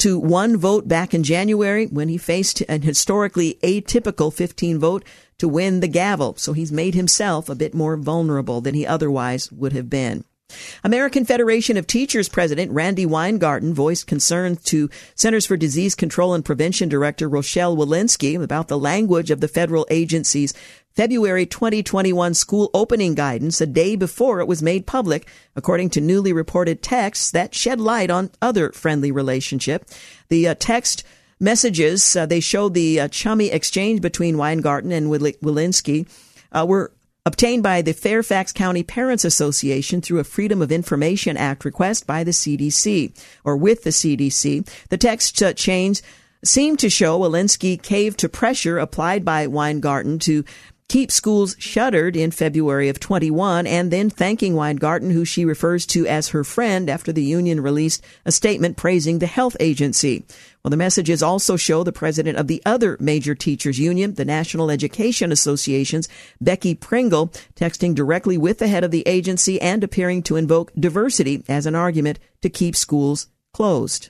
to one vote back in January when he faced an historically atypical fifteen vote to win the gavel. So he's made himself a bit more vulnerable than he otherwise would have been. American Federation of Teachers President Randi Weingarten voiced concerns to Centers for Disease Control and Prevention Director Rochelle Walensky about the language of the federal agency's February twenty twenty-one school opening guidance a day before it was made public, according to newly reported texts that shed light on other friendly relationship. The uh, text messages, uh, they showed the uh, chummy exchange between Weingarten and Walensky uh, were obtained by the Fairfax County Parents Association through a Freedom of Information Act request by the C D C, or with the C D C. The text uh, chains seemed to show Walensky caved to pressure applied by Weingarten to keep schools shuttered in February of twenty-one, and then thanking Weingarten, who she refers to as her friend, after the union released a statement praising the health agency. Well, the messages also show the president of the other major teachers union, the National Education Association's Becky Pringle, texting directly with the head of the agency and appearing to invoke diversity as an argument to keep schools closed.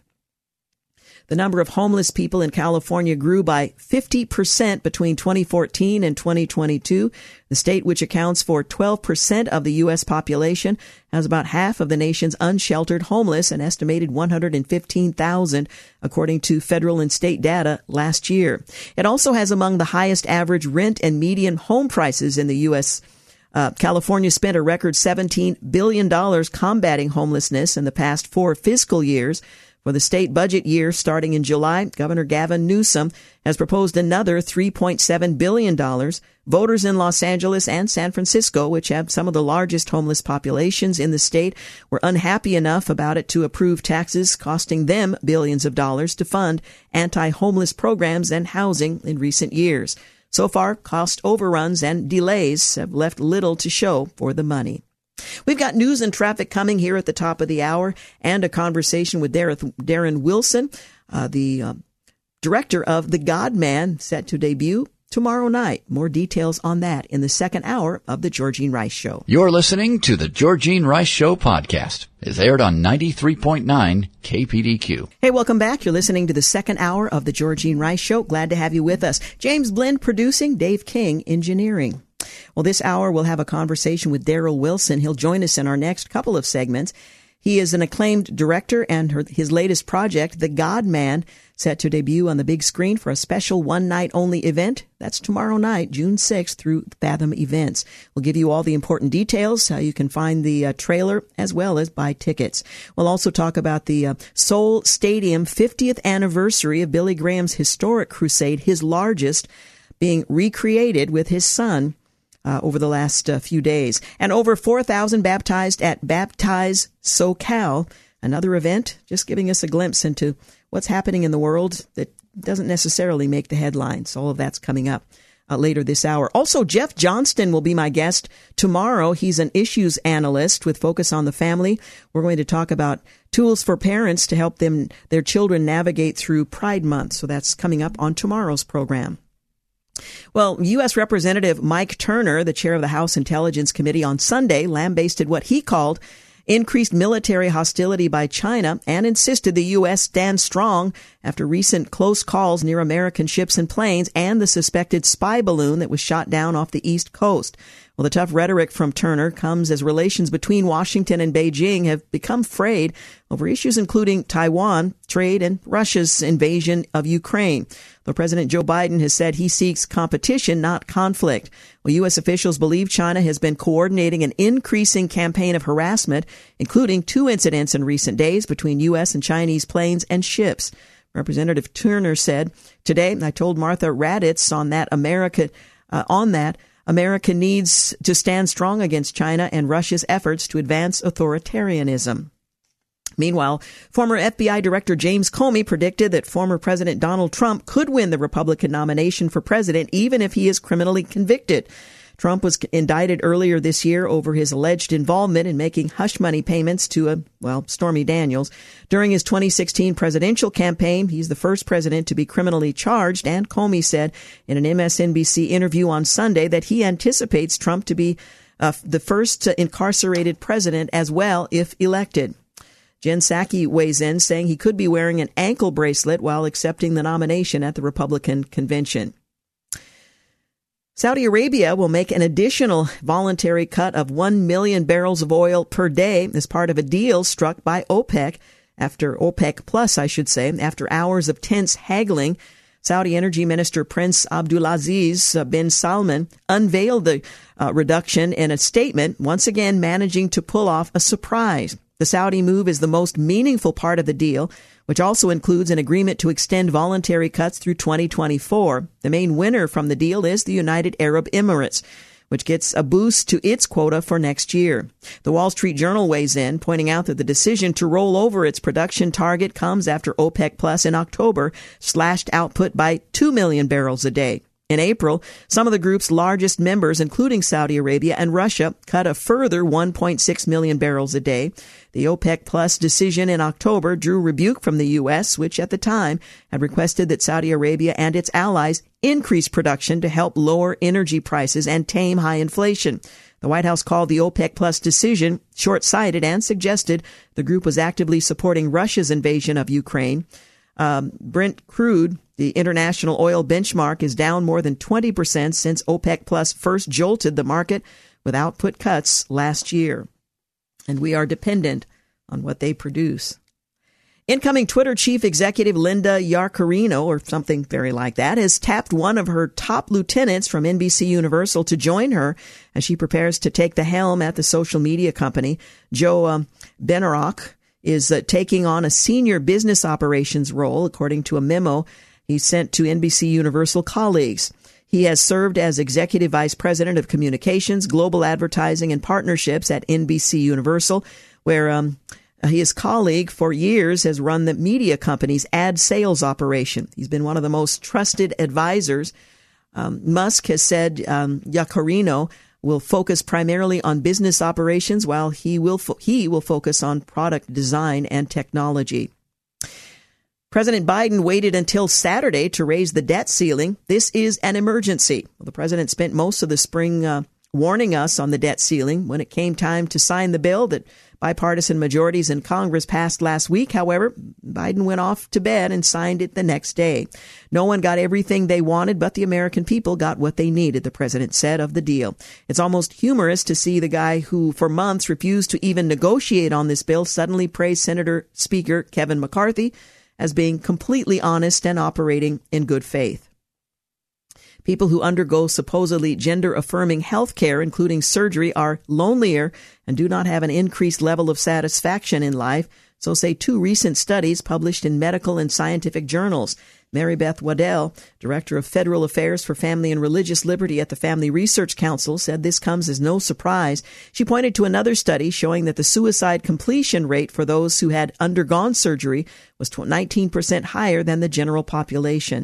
The number of homeless people in California grew by fifty percent between twenty fourteen and twenty twenty-two. The state, which accounts for twelve percent of the U S population, has about half of the nation's unsheltered homeless, an estimated one hundred fifteen thousand, according to federal and state data last year. It also has among the highest average rent and median home prices in the U S Uh, California spent a record seventeen billion dollars combating homelessness in the past four fiscal years. For the state budget year starting in July, Governor Gavin Newsom has proposed another three point seven billion dollars. Voters in Los Angeles and San Francisco, which have some of the largest homeless populations in the state, were unhappy enough about it to approve taxes costing them billions of dollars to fund anti-homeless programs and housing in recent years. So far, cost overruns and delays have left little to show for the money. We've got news and traffic coming here at the top of the hour, and a conversation with Darren Wilson, uh, the uh, director of The God Man, set to debut tomorrow night. More details on that in the second hour of The Georgene Rice Show. You're listening to The Georgene Rice Show podcast. It's aired on ninety-three point nine K P D Q. Hey, welcome back. You're listening to the second hour of The Georgene Rice Show. Glad to have you with us. James Blend producing, Dave King engineering. Well, this hour we'll have a conversation with Darrell Wilson. He'll join us in our next couple of segments. He is an acclaimed director, and her, his latest project, The God Man, set to debut on the big screen for a special one-night-only event. That's tomorrow night, June sixth, through Fathom Events. We'll give you all the important details, how you can find the uh, trailer, as well as buy tickets. We'll also talk about the uh, Soul Stadium fiftieth anniversary of Billy Graham's historic crusade, his largest, being recreated with his son Uh, over the last uh, few days. And over four thousand baptized at Baptize SoCal, another event, just giving us a glimpse into what's happening in the world that doesn't necessarily make the headlines. All of that's coming up uh, later this hour. Also, Jeff Johnston will be my guest tomorrow. He's an issues analyst with Focus on the Family. We're going to talk about tools for parents to help them, their children navigate through Pride Month. So that's coming up on tomorrow's program. Well, U S. Representative Mike Turner, the chair of the House Intelligence Committee, on Sunday lambasted what he called increased military hostility by China and insisted the U S stand strong after recent close calls near American ships and planes and the suspected spy balloon that was shot down off the East Coast. Well, the tough rhetoric from Turner comes as relations between Washington and Beijing have become frayed over issues including Taiwan, trade, and Russia's invasion of Ukraine. Though President Joe Biden has said he seeks competition, not conflict. Well, U S officials believe China has been coordinating an increasing campaign of harassment, including two incidents in recent days between U S and Chinese planes and ships. Representative Turner said, "Today, I told Martha Raddatz on that America, uh, on that America needs to stand strong against China and Russia's efforts to advance authoritarianism." Meanwhile, former F B I Director James Comey predicted that former President Donald Trump could win the Republican nomination for president even if he is criminally convicted. Trump was indicted earlier this year over his alleged involvement in making hush money payments to, a, well, Stormy Daniels. During his twenty sixteen presidential campaign, he's the first president to be criminally charged, and Comey said in an M S N B C interview on Sunday that he anticipates Trump to be uh, the first incarcerated president as well if elected. Jen Psaki weighs in, saying he could be wearing an ankle bracelet while accepting the nomination at the Republican convention. Saudi Arabia will make an additional voluntary cut of one million barrels of oil per day as part of a deal struck by OPEC after OPEC Plus, I should say, after hours of tense haggling. Saudi Energy Minister Prince Abdulaziz bin Salman unveiled the uh, reduction in a statement, once again managing to pull off a surprise. The Saudi move is the most meaningful part of the deal, which also includes an agreement to extend voluntary cuts through twenty twenty-four. The main winner from the deal is the United Arab Emirates, which gets a boost to its quota for next year. The Wall Street Journal weighs in, pointing out that the decision to roll over its production target comes after OPEC Plus in October slashed output by two million barrels a day. In April, some of the group's largest members, including Saudi Arabia and Russia, cut a further one point six million barrels a day. The OPEC Plus decision in October drew rebuke from the U S, which at the time had requested that Saudi Arabia and its allies increase production to help lower energy prices and tame high inflation. The White House called the OPEC Plus decision short-sighted and suggested the group was actively supporting Russia's invasion of Ukraine. Um, Brent crude, the international oil benchmark, is down more than twenty percent since OPEC Plus first jolted the market with output cuts last year. And we are dependent on what they produce. Incoming Twitter chief executive Linda Yaccarino, or something very like that, has tapped one of her top lieutenants from N B C Universal to join her as she prepares to take the helm at the social media company. Joe um, Benarock is uh, taking on a senior business operations role, according to a memo he sent to N B C Universal colleagues. He has served as Executive Vice President of Communications, Global Advertising, and Partnerships at N B C Universal, where um, his colleague for years has run the media company's ad sales operation. He's been one of the most trusted advisors. Um, Musk has said um, Yaccarino will focus primarily on business operations, while he will fo- he will focus on product design and technology. President Biden waited until Saturday to raise the debt ceiling. This is an emergency. Well, the president spent most of the spring uh, warning us on the debt ceiling. When it came time to sign the bill that bipartisan majorities in Congress passed last week, however, Biden went off to bed and signed it the next day. No one got everything they wanted, but the American people got what they needed, the president said of the deal. It's almost humorous to see the guy who for months refused to even negotiate on this bill suddenly praise Senator Speaker Kevin McCarthy as being completely honest and operating in good faith. People who undergo supposedly gender-affirming health care, including surgery, are lonelier and do not have an increased level of satisfaction in life, so say two recent studies published in medical and scientific journals. Mary Beth Waddell, Director of Federal Affairs for Family and Religious Liberty at the Family Research Council, said this comes as no surprise. She pointed to another study showing that the suicide completion rate for those who had undergone surgery was nineteen percent higher than the general population.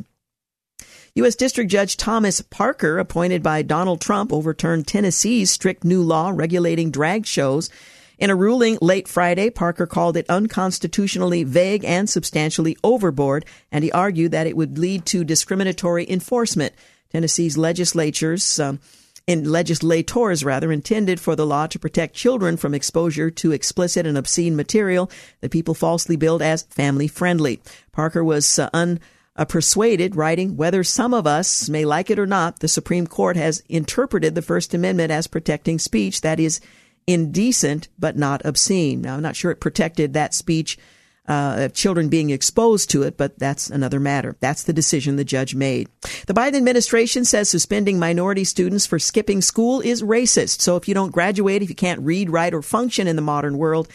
U S. District Judge Thomas Parker, appointed by Donald Trump, overturned Tennessee's strict new law regulating drag shows. In a ruling late Friday, Parker called it unconstitutionally vague and substantially overboard, and he argued that it would lead to discriminatory enforcement. Tennessee's legislatures, um, in legislators rather, intended for the law to protect children from exposure to explicit and obscene material that people falsely billed as family-friendly. Parker was uh, un. Uh, persuaded, writing, whether some of us may like it or not, the Supreme Court has interpreted the First Amendment as protecting speech that is indecent but not obscene. Now, I'm not sure it protected that speech uh, of children being exposed to it, but that's another matter. That's the decision the judge made. The Biden administration says suspending minority students for skipping school is racist. So if you don't graduate, if you can't read, write, or function in the modern world,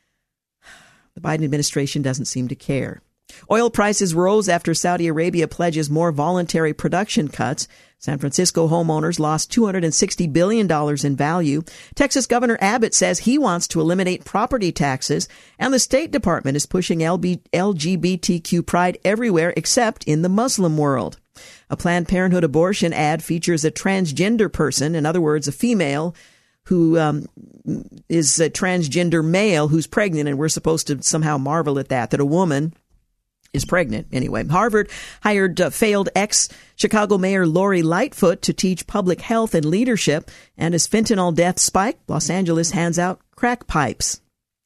the Biden administration doesn't seem to care. Oil prices rose after Saudi Arabia pledges more voluntary production cuts. San Francisco homeowners lost two hundred sixty billion dollars in value. Texas Governor Abbott says he wants to eliminate property taxes, and the State Department is pushing L G B T Q pride everywhere except in the Muslim world. A Planned Parenthood abortion ad features a transgender person, in other words, a female who um, is a transgender male who's pregnant, and we're supposed to somehow marvel at that, that a woman is pregnant. Anyway, Harvard hired uh, failed ex-Chicago Mayor Lori Lightfoot to teach public health and leadership. And as fentanyl deaths spike, Los Angeles hands out crack pipes.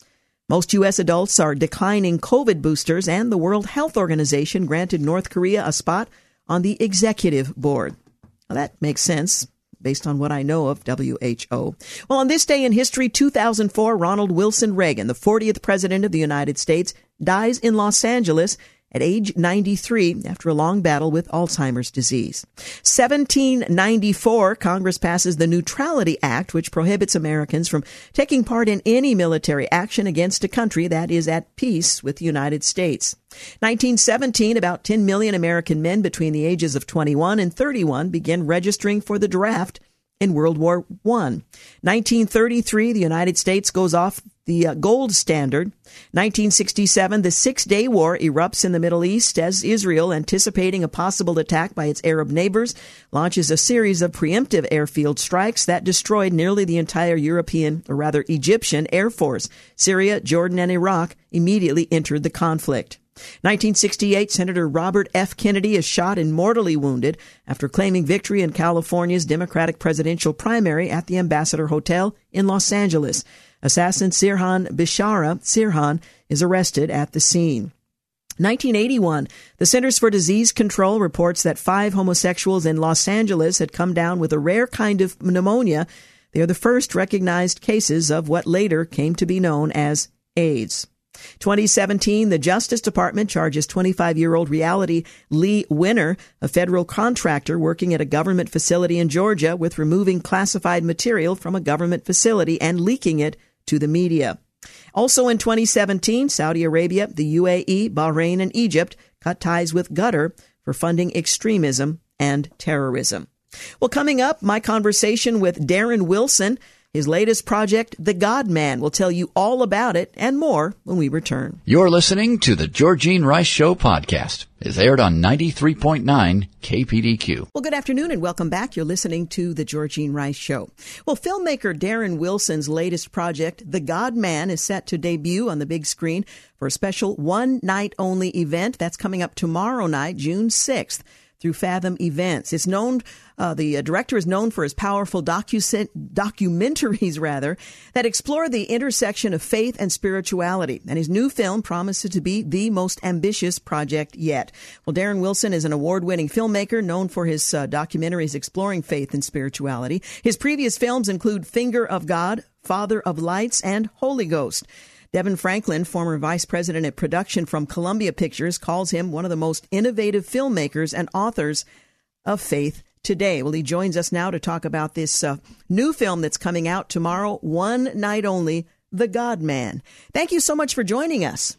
Most U S adults are declining COVID boosters, and the World Health Organization granted North Korea a spot on the executive board. Well, that makes sense based on what I know of W H O. Well, on this day in history, two thousand four, Ronald Wilson Reagan, the fortieth president of the United States, dies in Los Angeles at age ninety-three after a long battle with Alzheimer's disease. seventeen ninety-four, Congress passes the Neutrality Act, which prohibits Americans from taking part in any military action against a country that is at peace with the United States. nineteen seventeen, about ten million American men between the ages of twenty-one and thirty-one begin registering for the draft in World War One. nineteen thirty-three, the United States goes off the uh, gold standard. nineteen sixty-seven, the Six-Day War erupts in the Middle East as Israel, anticipating a possible attack by its Arab neighbors, launches a series of preemptive airfield strikes that destroyed nearly the entire European, or rather Egyptian, Air Force. Syria, Jordan, and Iraq immediately entered the conflict. nineteen sixty-eight, Senator Robert F. Kennedy is shot and mortally wounded after claiming victory in California's Democratic presidential primary at the Ambassador Hotel in Los Angeles. Assassin Sirhan Bishara Sirhan is arrested at the scene. nineteen eighty-one, the Centers for Disease Control reports that five homosexuals in Los Angeles had come down with a rare kind of pneumonia. They are the first recognized cases of what later came to be known as AIDS. twenty seventeen, the Justice Department charges twenty-five-year-old reality Lee Winner, a federal contractor working at a government facility in Georgia, with removing classified material from a government facility and leaking it to the media. Also in twenty seventeen, Saudi Arabia, the U A E, Bahrain, and Egypt cut ties with Qatar for funding extremism and terrorism. Well, coming up, my conversation with Darren Wilson. His latest project, The God Man, will tell you all about it and more when we return. You're listening to the Georgene Rice Show podcast. It's aired on ninety-three point nine K P D Q. Well, good afternoon and welcome back. You're listening to the Georgene Rice Show. Well, filmmaker Darren Wilson's latest project, The God Man, is set to debut on the big screen for a special one-night-only event that's coming up tomorrow night, June sixth. Through Fathom Events. It's known, uh, the uh, director is known for his powerful docu- documentaries, rather, that explore the intersection of faith and spirituality. And his new film promises to be the most ambitious project yet. Well, Darren Wilson is an award-winning filmmaker known for his uh, documentaries exploring faith and spirituality. His previous films include Finger of God, Father of Lights, and Holy Ghost. Devin Franklin, former vice president at production from Columbia Pictures, calls him one of the most innovative filmmakers and authors of faith today. Well, he joins us now to talk about this uh, new film that's coming out tomorrow, one night only, The God Man. Thank you so much for joining us.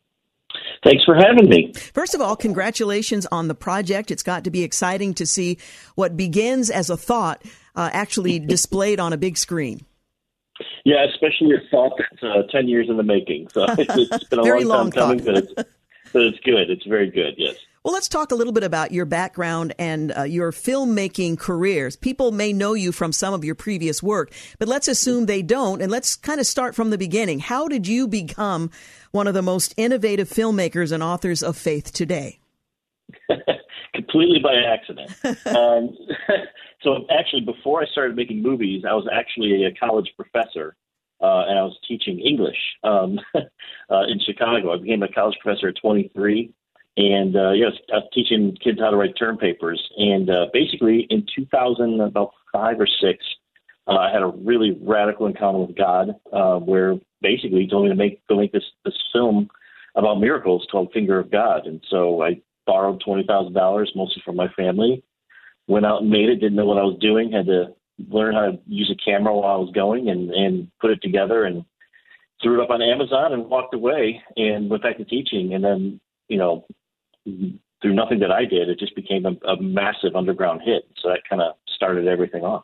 Thanks for having me. First of all, congratulations on the project. It's got to be exciting to see what begins as a thought uh, actually displayed on a big screen. Yeah, especially a thought that's uh, ten years in the making. So it's, it's been a very long, long time coming, but it's, but it's good. It's very good, yes. Well, let's talk a little bit about your background and uh, your filmmaking careers. People may know you from some of your previous work, but let's assume they don't, and let's kind of start from the beginning. How did you become one of the most innovative filmmakers and authors of faith today? Completely by accident. um, so actually, before I started making movies, I was actually a college professor, uh, and I was teaching English um, uh, in Chicago. I became a college professor at twenty-three, and uh, yes, I was teaching kids how to write term papers. And uh, basically, in two thousand, about five or six, uh, I had a really radical encounter with God, uh, where basically He told me to make go make this this film about miracles called Finger of God. And so I borrowed twenty thousand dollars, mostly from my family, went out and made it, didn't know what I was doing, had to learn how to use a camera while I was going and, and put it together and threw it up on Amazon and walked away and went back to teaching. And then, you know, through nothing that I did, it just became a, a massive underground hit. So that kind of started everything off.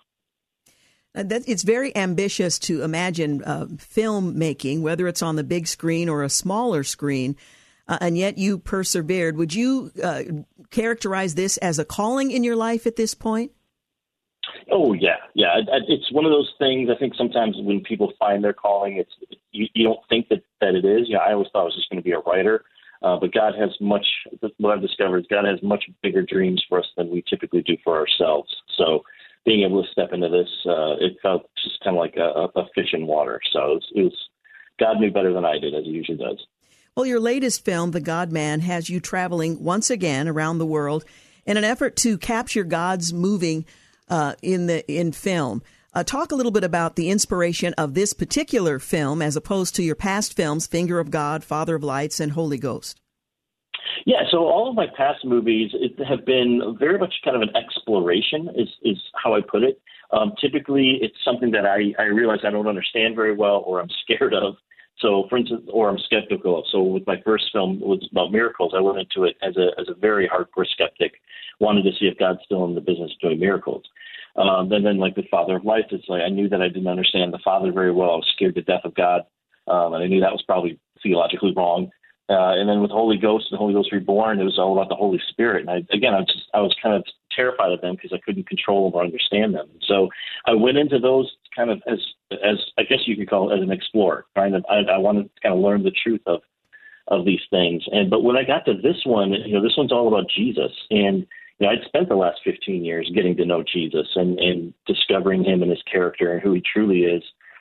It's very ambitious to imagine uh, filmmaking, whether it's on the big screen or a smaller screen, uh, and yet you persevered. Would you uh, characterize this as a calling in your life at this point? Oh, yeah. Yeah. It's one of those things. I think sometimes when people find their calling, it's you, you don't think that, that it is. Yeah, I always thought I was just going to be a writer. Uh, but God has much, what I've discovered is God has much bigger dreams for us than we typically do for ourselves. So being able to step into this, uh, it felt just kind of like a, a fish in water. So it was, it was God knew better than I did, as he usually does. Well, your latest film, The God Man, has you traveling once again around the world in an effort to capture God's moving uh, in the in film. Uh, talk a little bit about the inspiration of this particular film as opposed to your past films, Finger of God, Father of Lights, and Holy Ghost. Yeah, so all of my past movies it, have been very much kind of an exploration, is, is how I put it. Um, typically, it's something that I, I realize I don't understand very well or I'm scared of. So, for instance, or I'm skeptical of. So with my first film, it was about miracles. I went into it as a as a very hardcore skeptic, wanted to see if God's still in the business of doing miracles. Um, and then, like with Father of Lights, it's like I knew that I didn't understand the Father very well. I was scared to death of God, um, and I knew that was probably theologically wrong. Uh, and then with Holy Ghost and Holy Ghost Reborn, it was all about the Holy Spirit. And I, again, I was just I was kind of terrified of them because I couldn't control them or understand them. So I went into those kind of as as I guess you could call it as an explorer. Kind of, I, I wanted to kind of learn the truth of of these things. And but when I got to this one, you know, this one's all about Jesus. And you know, I'd spent the last fifteen years getting to know Jesus and, and discovering him and his character and who he truly is.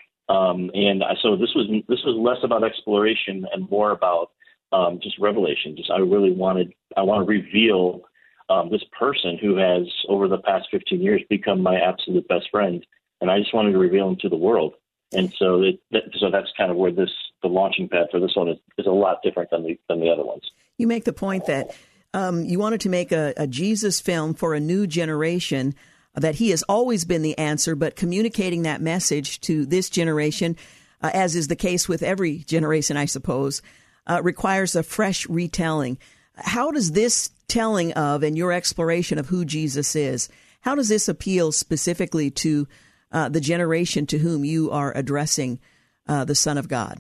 Um, and I, so this was this was less about exploration and more about um, just revelation. Just I really wanted I want to reveal um, this person who has over the past fifteen years become my absolute best friend, and I just wanted to reveal him to the world. And so it, that, so that's kind of where this the launching pad for this one is, is a lot different than the than the other ones. You make the point that um, you wanted to make a, a Jesus film for a new generation, that he has always been the answer, but communicating that message to this generation, uh, as is the case with every generation, I suppose, uh, requires a fresh retelling. How does this telling of and your exploration of who Jesus is, how does this appeal specifically to uh, the generation to whom you are addressing uh, the Son of God?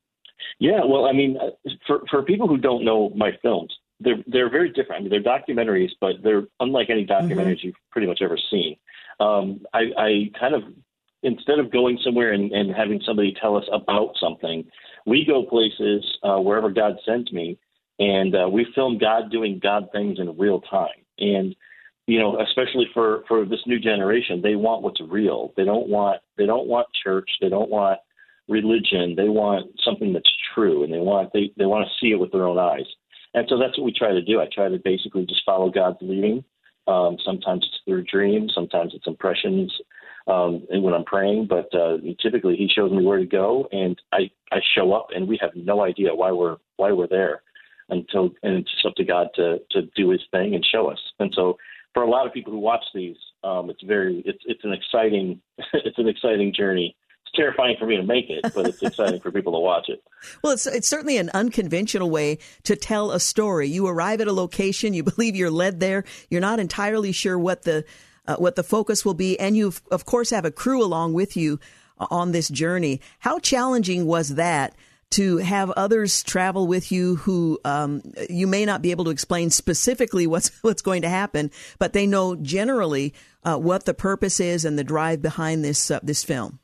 Yeah, well, I mean, for for people who don't know my films, they're they're very different. I mean, they're documentaries, but they're unlike any documentaries mm-hmm. you've pretty much ever seen. Um, I, I kind of, instead of going somewhere and, and having somebody tell us about something, we go places uh, wherever God sends me, and uh, we film God doing God things in real time. And you know, especially for, for this new generation, they want what's real. They don't want they don't want church. They don't want religion. They want something that's true, and they want they, they want to see it with their own eyes. And so that's what we try to do. I try to basically just follow God's leading. Um, sometimes it's through dreams, sometimes it's impressions, um, and when I'm praying. But uh, typically, He shows me where to go, and I, I show up, and we have no idea why we're why we're there until, and it's just up to God to to do His thing and show us. And so, for a lot of people who watch these, um, it's very it's it's an exciting it's an exciting journey. It's terrifying for me to make it, but it's exciting for people to watch it. Well, it's it's certainly an unconventional way to tell a story. You arrive at a location, you believe you're led there, you're not entirely sure what the uh, what the focus will be, and you of course have a crew along with you on this journey. How challenging was that to have others travel with you who um, you may not be able to explain specifically what's what's going to happen, but they know generally uh, what the purpose is and the drive behind this uh, this film?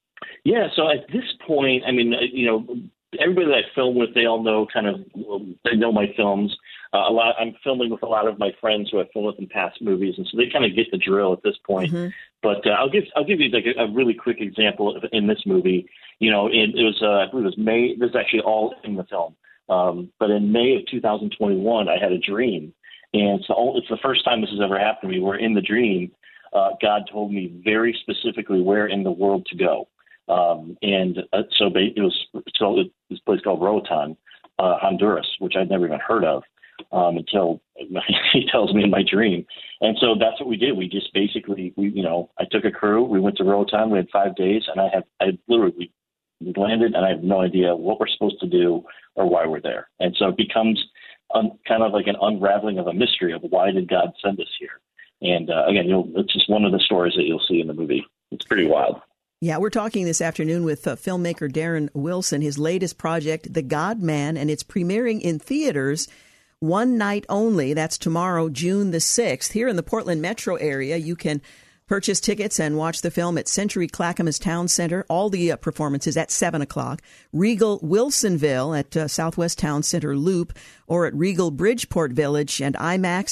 Yeah, so at this point, I mean, you know, everybody that I film with, they all know kind of, they know my films. Uh, a lot. I'm filming with a lot of my friends who I've filmed with in past movies, and so they kind of get the drill at this point. Mm-hmm. But uh, I'll give I'll give you like a, a really quick example of, in this movie. You know, it, it was uh, I believe it was May. This is actually all in the film. Um, but in May of two thousand twenty-one, I had a dream, and it's the, it's the first time this has ever happened to me. Where in the dream, uh, God told me very specifically where in the world to go. Um, and uh, so it was so this place called Roatan, uh, Honduras, which I'd never even heard of um, until he tells me in my dream. And so that's what we did. We just basically, we you know, I took a crew. We went to Roatan. We had five days, and I have I literally we landed, and I have no idea what we're supposed to do or why we're there. And so it becomes un, kind of like an unraveling of a mystery of why did God send us here. And uh, again, you'll, it's just one of the stories that you'll see in the movie. It's pretty wild. Yeah, we're talking this afternoon with uh, filmmaker Darren Wilson, his latest project, The God Man, and it's premiering in theaters one night only. That's tomorrow, June the sixth. Here in the Portland metro area, you can purchase tickets and watch the film at Century Clackamas Town Center. All the uh, performances at seven o'clock. Regal Wilsonville at uh, Southwest Town Center Loop, or at Regal Bridgeport Village and IMAX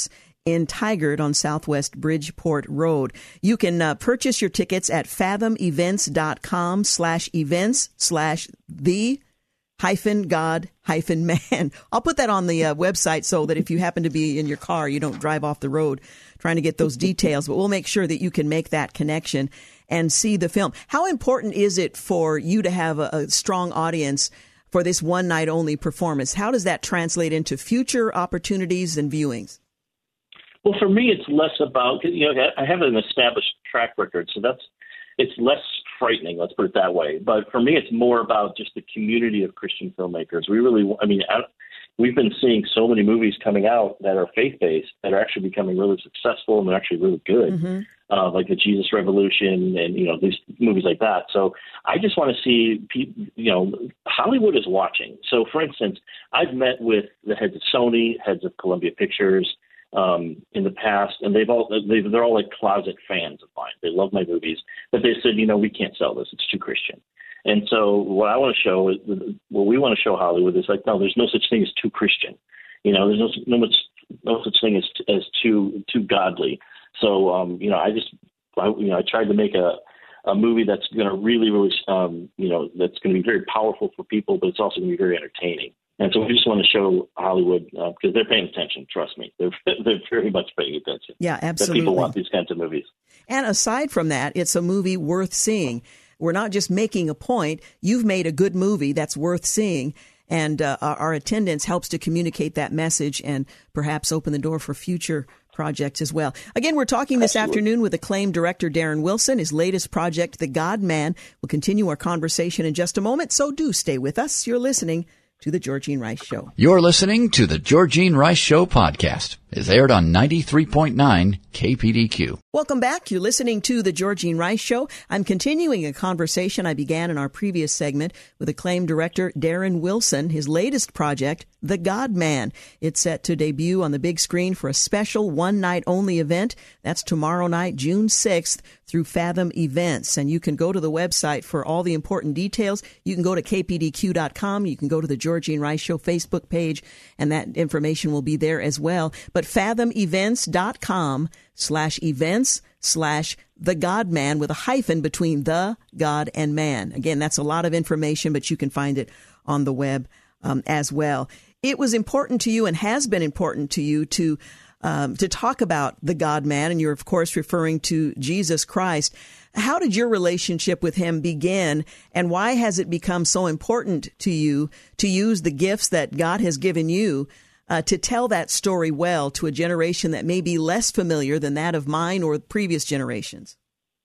in Tigard on Southwest Bridgeport Road. You can uh, purchase your tickets at fathomevents.com slash events slash the hyphen God hyphen man. I'll put that on the uh, website so that if you happen to be in your car, you don't drive off the road trying to get those details. But we'll make sure that you can make that connection and see the film. How important is it for you to have a, a strong audience for this one night only performance? How does that translate into future opportunities and viewings? Well, for me, it's less about, you know, I have an established track record, so that's, it's less frightening, let's put it that way. But for me, it's more about just the community of Christian filmmakers. We really, I mean, I, we've been seeing so many movies coming out that are faith-based that are actually becoming really successful and they're actually really good, mm-hmm. uh, like the Jesus Revolution and, you know, these movies like that. So I just want to see, people, you know, Hollywood is watching. So, for instance, I've met with the heads of Sony, heads of Columbia Pictures, Um, in the past, and they've all they've, they're all like closet fans of mine. They love my movies, but they said, you know, we can't sell this; it's too Christian. And so, what I want to show is, what we want to show Hollywood is like, no, there's no such thing as too Christian. You know, there's no no much no such thing as as too too godly. So, um, you know, I just I, you know I tried to make a a movie that's going to really, really, um, you know, that's going to be very powerful for people, but it's also going to be very entertaining. And so we just want to show Hollywood, uh, because they're paying attention, trust me. They're they're very much paying attention. Yeah, absolutely. That people want these kinds of movies. And aside from that, it's a movie worth seeing. We're not just making a point. You've made a good movie that's worth seeing. And uh, our attendance helps to communicate that message and perhaps open the door for future projects as well. Again, we're talking this Absolutely. afternoon with acclaimed director Darren Wilson. His latest project, The God Man. We'll continue our conversation in just a moment, so do stay with us. You're listening to The Georgene Rice Show. You're listening to The Georgene Rice Show podcast. It's aired on ninety-three point nine K P D Q. Welcome back. You're listening to The Georgene Rice Show. I'm continuing a conversation I began in our previous segment with acclaimed director Darren Wilson, his latest project, The God Man. It's set to debut on the big screen for a special one-night-only event. That's tomorrow night, June sixth, through Fathom Events. And you can go to the website for all the important details. You can go to K P D Q dot com. You can go to the Georgene Rice Show Facebook page, and that information will be there as well. But fathom events dot com slash events slash the God Man with a hyphen between the, God, and man. Again, that's a lot of information, but you can find it on the web um, as well. It was important to you and has been important to you to um, to talk about the God Man, and you're, of course, referring to Jesus Christ. How did your relationship with him begin, and why has it become so important to you to use the gifts that God has given you Uh, to tell that story well to a generation that may be less familiar than that of mine or previous generations?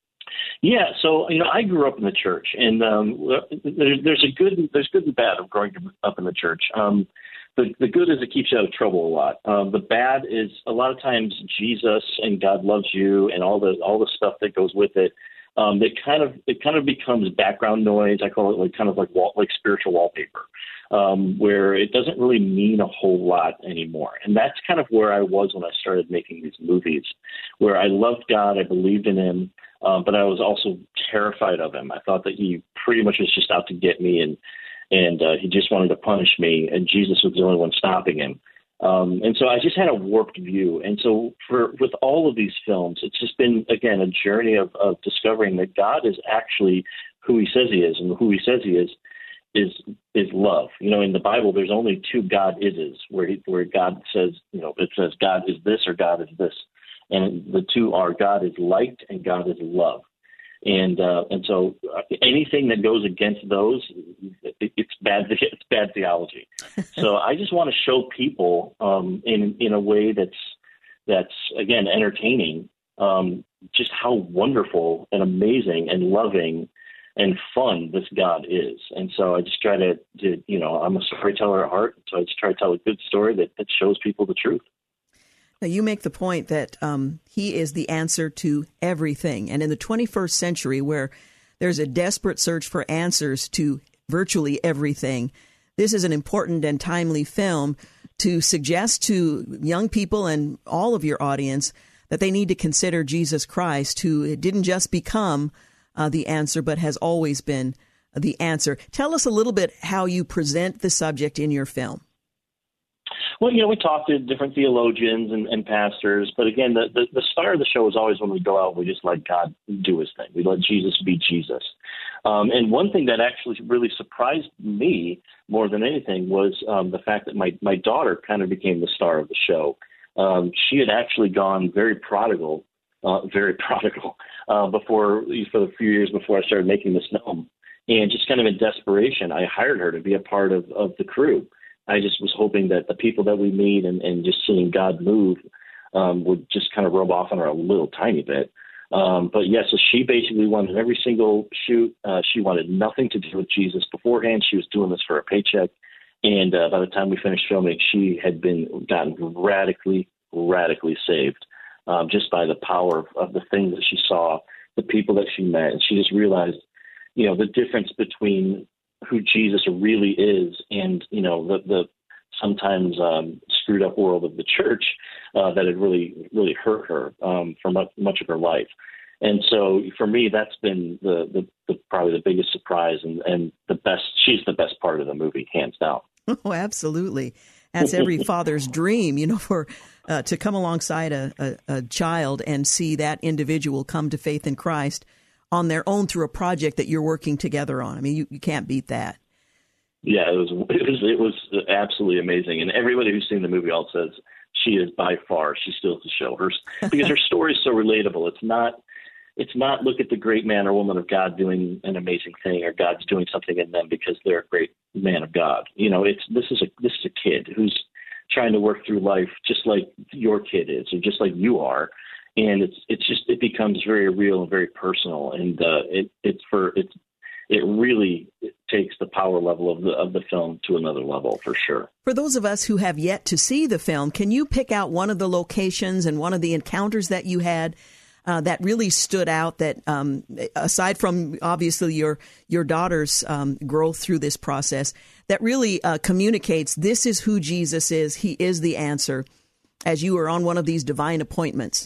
Yeah, so you know, I grew up in the church, and um, there's, there's a good, there's good and bad of growing up in the church. Um, the, the good is it keeps you out of trouble a lot. Um, the bad is a lot of times Jesus and God loves you and all the all the stuff that goes with it. Um, it kind of it kind of becomes background noise. I call it like kind of like wall, like spiritual wallpaper. Um, where it doesn't really mean a whole lot anymore. And that's kind of where I was when I started making these movies, where I loved God, I believed in him, um, but I was also terrified of him. I thought that he pretty much was just out to get me, and and uh, he just wanted to punish me, and Jesus was the only one stopping him. Um, and so I just had a warped view. And so for with all of these films, it's just been, again, a journey of, of discovering that God is actually who he says he is, and who he says he is is is love. You know, in the Bible, there's only two God ises, where he, where God says, you know, it says God is this or God is this, and the two are God is light and God is love. And uh, and so anything that goes against those, it, it's bad. It's bad theology. So I just want to show people um, in in a way that's that's again entertaining, um, just how wonderful and amazing and loving and fun this God is. And so I just try to, to, you know, I'm a storyteller at heart, so I just try to tell a good story that, that shows people the truth. Now, you make the point that um, he is the answer to everything. And in the twenty-first century, where there's a desperate search for answers to virtually everything, this is an important and timely film to suggest to young people and all of your audience that they need to consider Jesus Christ, who didn't just become Uh, the answer, but has always been the answer. Tell us a little bit how you present the subject in your film. Well, you know, we talked to different theologians and, and pastors, but again, the, the, the star of the show is always when we go out, we just let God do his thing. We let Jesus be Jesus. Um, and one thing that actually really surprised me more than anything was um, the fact that my, my daughter kind of became the star of the show. Um, she had actually gone very prodigal, uh, very prodigal uh, before, for the few years before I started making this film. And just kind of in desperation, I hired her to be a part of, of the crew. I just was hoping that the people that we meet and, and just seeing God move um, would just kind of rub off on her a little tiny bit. Um, but yes, yeah, so she basically wanted every single shoot. Uh, she wanted nothing to do with Jesus beforehand. She was doing this for a paycheck. And uh, by the time we finished filming, she had been gotten radically, radically saved um, just by the power of, of the things that she saw, the people that she met. And she just realized, you know, the difference between who Jesus really is and, you know, the, the sometimes um, screwed up world of the church uh, that had really, really hurt her um, for much, much of her life. And so for me, that's been the, the, the probably the biggest surprise and, and the best. She's the best part of the movie, hands down. Oh, absolutely. That's every father's dream, you know, for uh, to come alongside a, a, a child and see that individual come to faith in Christ on their own through a project that you're working together on. I mean, you, you can't beat that. Yeah, it was, it was it was absolutely amazing. And everybody who's seen the movie all says she is by far, she steals the show. Her, because her story is so relatable. It's not it's not look at the great man or woman of God doing an amazing thing or God's doing something in them because they're a great man of God. You know, it's this is a this is a kid who's trying to work through life just like your kid is or just like you are. And it's it's just it becomes very real and very personal, and uh, it it's for it's it really takes the power level of the of the film to another level for sure. For those of us who have yet to see the film, can you pick out one of the locations and one of the encounters that you had uh, that really stood out? That um, aside from obviously your your daughter's um, growth through this process, that really uh, communicates this is who Jesus is. He is the answer. As you are on one of these divine appointments.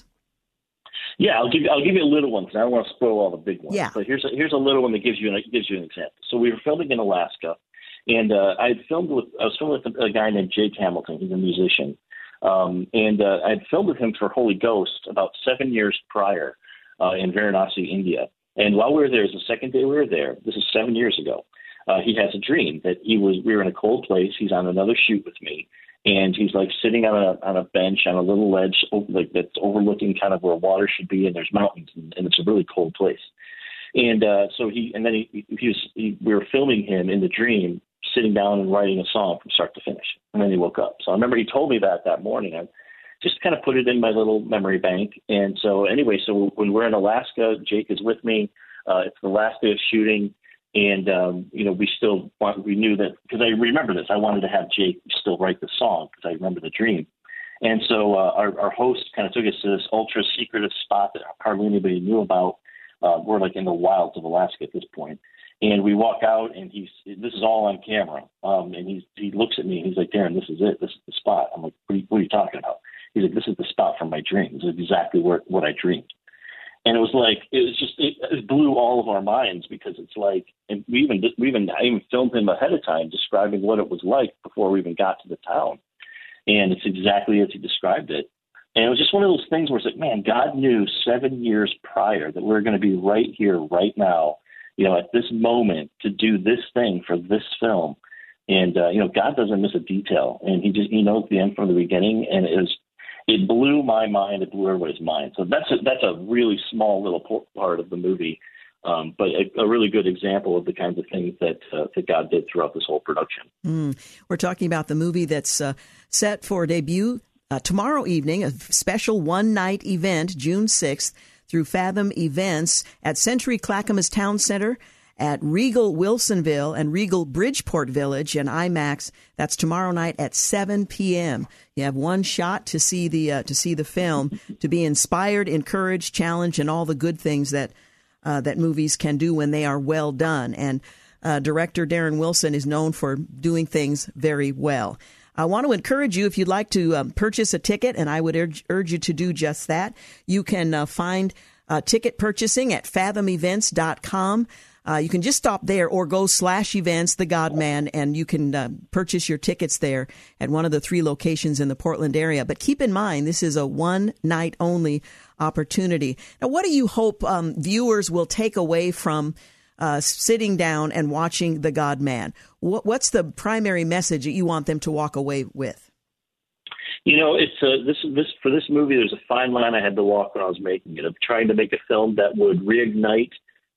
Yeah, I'll give you, I'll give you a little one because I don't want to spoil all the big ones. Yeah. But here's a, here's a little one that gives you an, gives you an example. So we were filming in Alaska, and uh, I had filmed with I was filming with a, a guy named Jake Hamilton. He's a musician, um, and uh, I had filmed with him for Holy Ghost about seven years prior uh, in Varanasi, India. And while we were there, it was the second day we were there. This is seven years ago. Uh, he has a dream that he was we were in a cold place. He's on another shoot with me. And he's like sitting on a on a bench on a little ledge, like that's overlooking kind of where water should be, and there's mountains, and, and it's a really cold place. And uh, so he and then he, he was he, we were filming him in the dream, sitting down and writing a song from start to finish. And then he woke up. So I remember he told me that that morning. I just kind of put it in my little memory bank. And so anyway, so when we're in Alaska, Jake is with me. Uh, it's the last day of shooting. And, um, you know, we still want, we knew that because I remember this, I wanted to have Jake still write the song because I remember the dream. And so uh, our, our host kind of took us to this ultra secretive spot that hardly anybody knew about. Uh, we're like in the wilds of Alaska at this point. And we walk out and he's, this is all on camera. Um, and he's, he looks at me and he's like, Darren, this is it. This is the spot. I'm like, what are you, what are you talking about? He's like, this is the spot from my dream. This is exactly where, what I dreamed. And it was like, it was just, it, it blew all of our minds because it's like, and we even, we even, I even filmed him ahead of time describing what it was like before we even got to the town. And it's exactly as he described it. And it was just one of those things where it's like, man, God knew seven years prior that we we're going to be right here, right now, you know, at this moment to do this thing for this film. And, uh, you know, God doesn't miss a detail. And he just, he knows the end from the beginning. And it was, It blew my mind. It blew everybody's mind. So that's a, that's a really small little part of the movie, um, but a, a really good example of the kinds of things that uh, that God did throughout this whole production. Mm. We're talking about the movie that's uh, set for debut uh, tomorrow evening, a special one-night event, June sixth, through Fathom Events at Century Clackamas Town Center, at Regal Wilsonville and Regal Bridgeport Village and IMAX. That's tomorrow night at seven p.m. You have one shot to see the uh, to see the film, to be inspired, encouraged, challenged, and all the good things that uh, that movies can do when they are well done. And uh, director Darren Wilson is known for doing things very well. I want to encourage you, if you'd like to um, purchase a ticket, and I would urge, urge you to do just that. You can uh, find uh, ticket purchasing at fathom events dot com. Uh, you can just stop there or go slash events, The God Man, and you can uh, purchase your tickets there at one of the three locations in the Portland area. But keep in mind, this is a one-night-only opportunity. Now, what do you hope um, viewers will take away from uh, sitting down and watching The God Man? What, what's the primary message that you want them to walk away with? You know, it's a, this this for this movie. There's a fine line I had to walk when I was making it, of trying to make a film that would reignite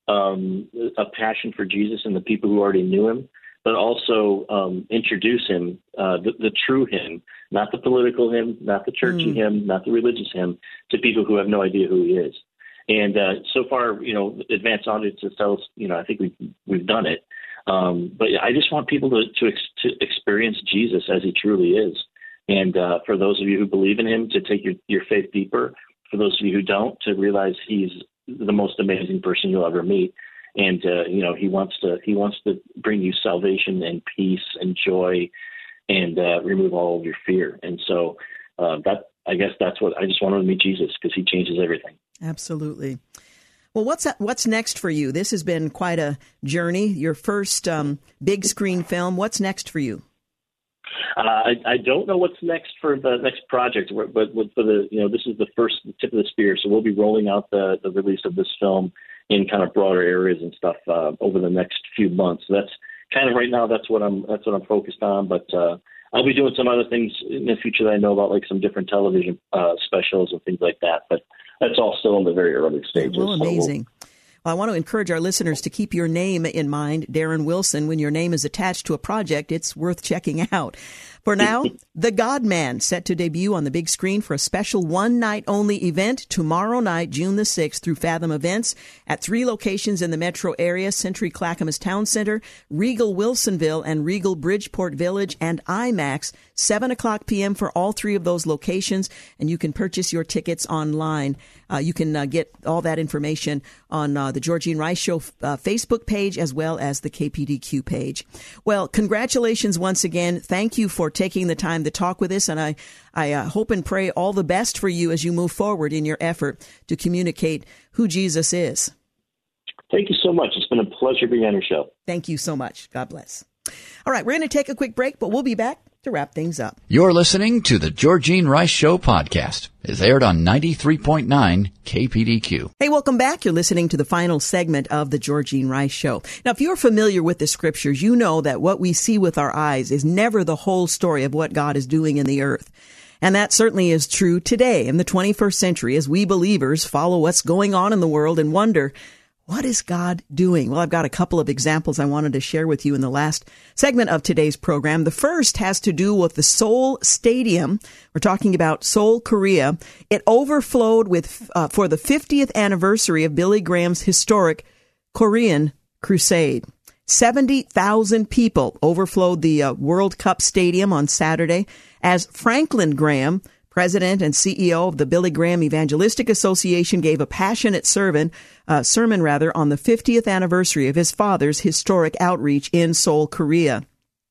Um, a passion for Jesus and the people who already knew him, but also um, introduce him, uh, the, the true him, not the political him, not the churchy mm. him, not the religious him, to people who have no idea who he is. And uh, so far, you know, Advanced Audiences tell us, you know, I think we've, we've done it. Um, but I just want people to, to, ex- to experience Jesus as he truly is. And uh, for those of you who believe in him, to take your, your faith deeper. For those of you who don't, to realize he's the most amazing person you'll ever meet. And, uh, you know, he wants to, he wants to bring you salvation and peace and joy and uh, remove all of your fear. And so uh, that, I guess that's what I just wanted to meet Jesus, because he changes everything. Absolutely. Well, what's what's next for you? This has been quite a journey. Your first um, big screen film. What's next for you? Uh, I, I don't know what's next for the next project, but, but for the, you know, this is the first tip of the spear. So we'll be rolling out the, the release of this film in kind of broader areas and stuff uh, over the next few months. So that's kind of right now. That's what I'm that's what I'm focused on. But uh, I'll be doing some other things in the future that I know about, like some different television uh, specials and things like that. But that's all still in the very early stages. Well, amazing. So we'll, Well, I want to encourage our listeners to keep your name in mind, Darren Wilson. When your name is attached to a project, it's worth checking out. For now, The God Man, set to debut on the big screen for a special one-night-only event tomorrow night, June the sixth, through Fathom Events at three locations in the metro area: Century Clackamas Town Center, Regal Wilsonville, and Regal Bridgeport Village, and IMAX, seven o'clock p.m. for all three of those locations. And you can purchase your tickets online. Uh, you can uh, get all that information on uh, the Georgene Rice Show uh, Facebook page, as well as the K P D Q page. Well, congratulations once again. Thank you for taking the time to talk with us, and I, I uh, hope and pray all the best for you as you move forward in your effort to communicate who Jesus is. Thank you so much. It's been a pleasure being on your show. Thank you so much. God bless. All right, we're going to take a quick break, but we'll be back to wrap things up. You're listening to the Georgene Rice Show podcast. It's aired on ninety-three point nine K P D Q. Hey, welcome back. You're listening to the final segment of the Georgene Rice Show. Now, if you're familiar with the scriptures, you know that what we see with our eyes is never the whole story of what God is doing in the earth. And that certainly is true today in the twenty-first century, as we believers follow what's going on in the world and wonder, what is God doing? Well, I've got a couple of examples I wanted to share with you in the last segment of today's program. The first has to do with the Seoul Stadium. We're talking about Seoul, Korea. It overflowed with uh, for the fiftieth anniversary of Billy Graham's historic Korean Crusade. seventy thousand people overflowed the uh, World Cup Stadium on Saturday as Franklin Graham, President and C E O of the Billy Graham Evangelistic Association, gave a passionate sermon, uh, sermon rather, on the fiftieth anniversary of his father's historic outreach in Seoul, Korea.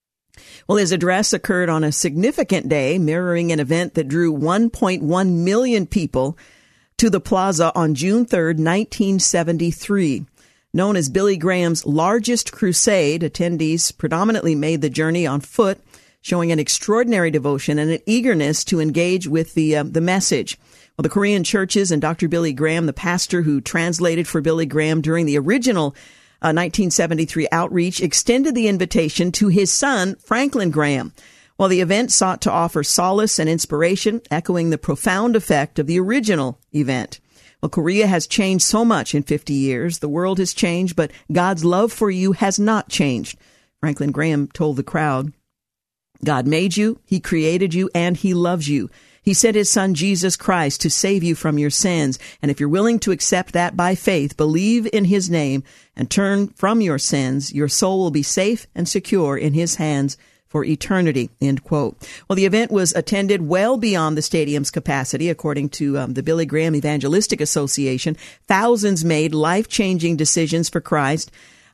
Well, his address occurred on a significant day, mirroring an event that drew one point one million people to the plaza on June third, nineteen seventy-three. Known as Billy Graham's largest crusade, attendees predominantly made the journey on foot, showing an extraordinary devotion and an eagerness to engage with the uh, the message. Well, the Korean churches and Doctor Billy Graham, the pastor who translated for Billy Graham during the original uh, nineteen seventy-three outreach, extended the invitation to his son, Franklin Graham. While the event sought to offer solace and inspiration, echoing the profound effect of the original event. Well, Korea has changed so much in fifty years. The world has changed, but God's love for you has not changed. Franklin Graham told the crowd, God made you, he created you, and he loves you. He sent his son, Jesus Christ, to save you from your sins. And if you're willing to accept that by faith, believe in his name, and turn from your sins, your soul will be safe and secure in his hands for eternity, end quote. Well, the event was attended well beyond the stadium's capacity, according to um, the Billy Graham Evangelistic Association. Thousands made life-changing decisions for Christ.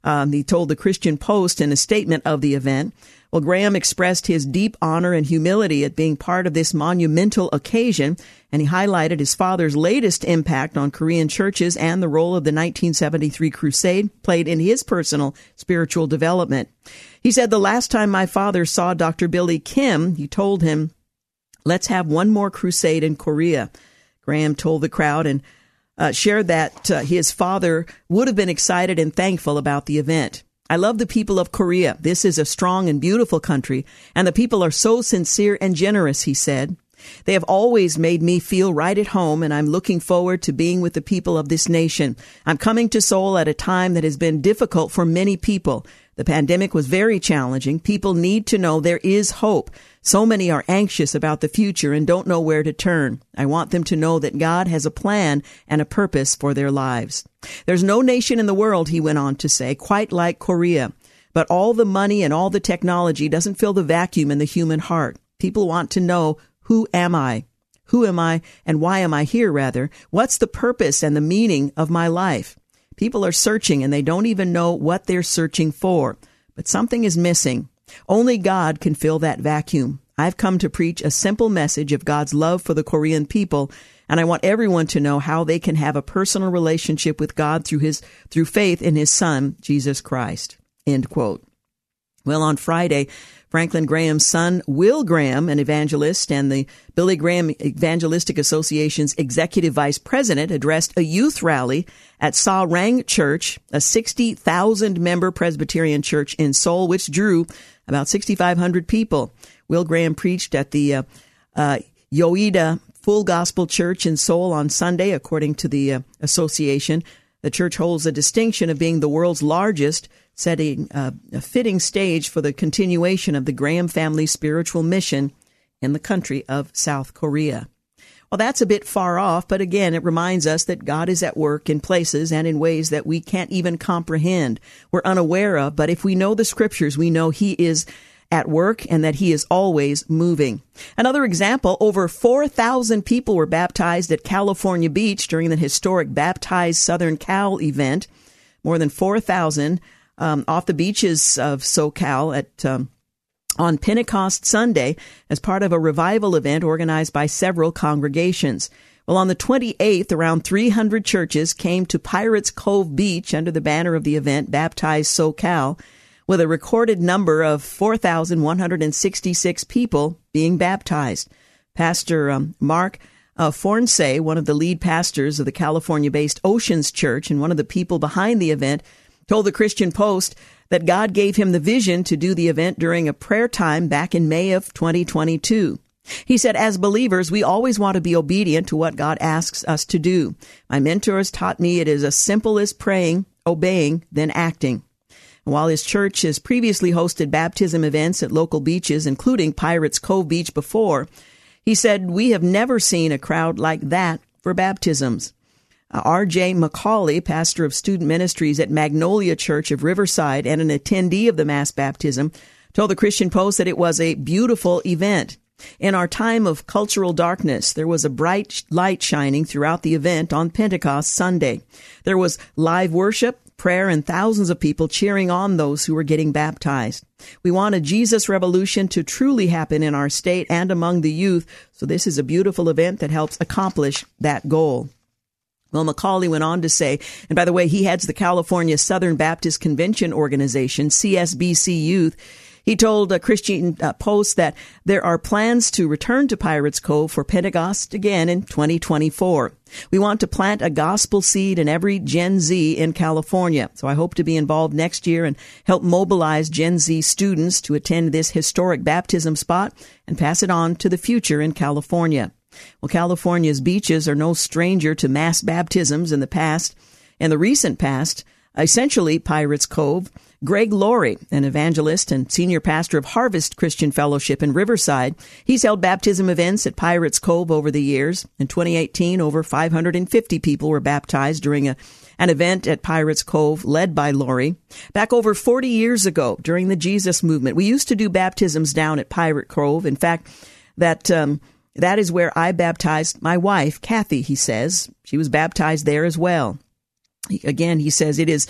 Um, he told the Christian Post in a statement of the event. Well, Graham expressed his deep honor and humility at being part of this monumental occasion, and he highlighted his father's latest impact on Korean churches and the role of the nineteen seventy-three crusade played in his personal spiritual development. He said, the last time my father saw Doctor Billy Kim, he told him, let's have one more crusade in Korea. Graham told the crowd and uh, shared that uh, his father would have been excited and thankful about the event. I love the people of Korea. This is a strong and beautiful country, and the people are so sincere and generous, he said. They have always made me feel right at home, and I'm looking forward to being with the people of this nation. I'm coming to Seoul at a time that has been difficult for many people. The pandemic was very challenging. People need to know there is hope. So many are anxious about the future and don't know where to turn. I want them to know that God has a plan and a purpose for their lives. There's no nation in the world, he went on to say, quite like Korea. But all the money and all the technology doesn't fill the vacuum in the human heart. People want to know, who am I? Who am I and why am I here, rather? What's the purpose and the meaning of my life? People are searching and they don't even know what they're searching for. But something is missing. Only God can fill that vacuum. I've come to preach a simple message of God's love for the Korean people, and I want everyone to know how they can have a personal relationship with God through his through faith in his Son, Jesus Christ. End quote. Well, on Friday, Franklin Graham's son, Will Graham, an evangelist and the Billy Graham Evangelistic Association's executive vice president, addressed a youth rally at Sa Rang Church, a sixty thousand member Presbyterian church in Seoul, which drew about sixty-five hundred people. Will Graham preached at the uh, uh, Yoida Full Gospel Church in Seoul on Sunday, according to the uh, association. The church holds the distinction of being the world's largest, setting uh, a fitting stage for the continuation of the Graham family's spiritual mission in the country of South Korea. Well, that's a bit far off, but again, it reminds us that God is at work in places and in ways that we can't even comprehend, we're unaware of, but if we know the scriptures, we know he is at work and that he is always moving. Another example, over four thousand people were baptized at California Beach during the historic Baptize Southern Cal event. More than four thousand um, off the beaches of SoCal at um, on Pentecost Sunday as part of a revival event organized by several congregations. Well, on the twenty-eighth, around three hundred churches came to Pirates Cove Beach under the banner of the event, Baptize SoCal, with a recorded number of four thousand one hundred sixty-six people being baptized. Pastor um, Mark uh, Fornsey, one of the lead pastors of the California-based Oceans Church and one of the people behind the event, told the Christian Post that God gave him the vision to do the event during a prayer time back in May of twenty twenty-two. He said, as believers, we always want to be obedient to what God asks us to do. My mentors taught me it is as simple as praying, obeying, then acting. While his church has previously hosted baptism events at local beaches, including Pirates Cove Beach before, he said, we have never seen a crowd like that for baptisms. Uh, R J McCauley, pastor of student ministries at Magnolia Church of Riverside and an attendee of the mass baptism, told the Christian Post that it was a beautiful event. In our time of cultural darkness, there was a bright light shining throughout the event on Pentecost Sunday. There was live worship, prayer, and thousands of people cheering on those who were getting baptized. We want a Jesus revolution to truly happen in our state and among the youth, so this is a beautiful event that helps accomplish that goal. Well, McCauley went on to say, and by the way, he heads the California Southern Baptist Convention Organization, C S B C Youth. He told a Christian Post that there are plans to return to Pirates Cove for Pentecost again in twenty twenty-four. We want to plant a gospel seed in every Gen Z in California. So I hope to be involved next year and help mobilize Gen Z students to attend this historic baptism spot and pass it on to the future in California. Well, California's beaches are no stranger to mass baptisms in the past. In the recent past, essentially Pirates Cove, Greg Laurie, an evangelist and senior pastor of Harvest Christian Fellowship in Riverside, he's held baptism events at Pirates Cove over the years. In twenty eighteen, over five hundred fifty people were baptized during a, an event at Pirates Cove led by Laurie. Back over forty years ago, during the Jesus movement, we used to do baptisms down at Pirate Cove. In fact, that um, that is where I baptized my wife, Kathy, he says. She was baptized there as well. Again, he says it is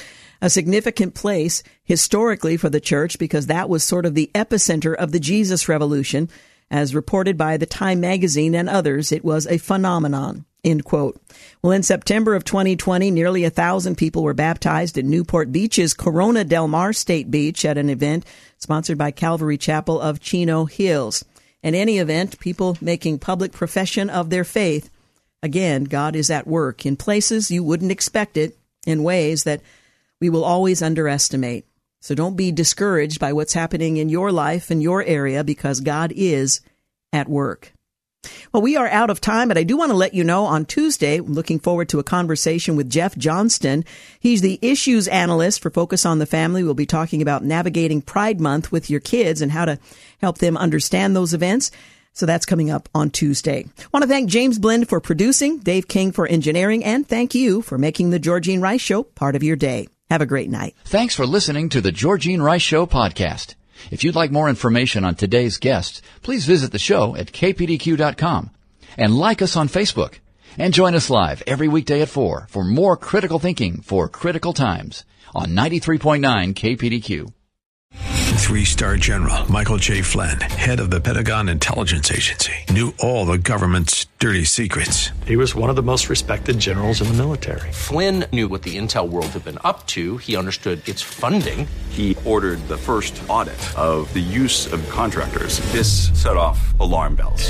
a significant place historically for the church because that was sort of the epicenter of the Jesus Revolution. As reported by the Time magazine and others, it was a phenomenon, end quote. Well, in September of twenty twenty, nearly a thousand people were baptized at Newport Beach's Corona Del Mar State Beach at an event sponsored by Calvary Chapel of Chino Hills. In any event, people making public profession of their faith. Again, God is at work in places you wouldn't expect it, in ways that we will always underestimate. So don't be discouraged by what's happening in your life and your area, because God is at work. Well, we are out of time, but I do want to let you know on Tuesday, I'm looking forward to a conversation with Jeff Johnston. He's the issues analyst for Focus on the Family. We'll be talking about navigating Pride Month with your kids and how to help them understand those events. So that's coming up on Tuesday. I want to thank James Blend for producing, Dave King for engineering, and thank you for making the Georgene Rice Show part of your day. Have a great night. Thanks for listening to the Georgene Rice Show podcast. If you'd like more information on today's guests, please visit the show at k p d q dot com and like us on Facebook. And join us live every weekday at four for more critical thinking for critical times on ninety-three point nine K P D Q. Three-star General Michael J. Flynn, head of the Pentagon Intelligence Agency, knew all the government's dirty secrets. He was one of the most respected generals in the military. Flynn knew what the intel world had been up to. He understood its funding. He ordered the first audit of the use of contractors. This set off alarm bells.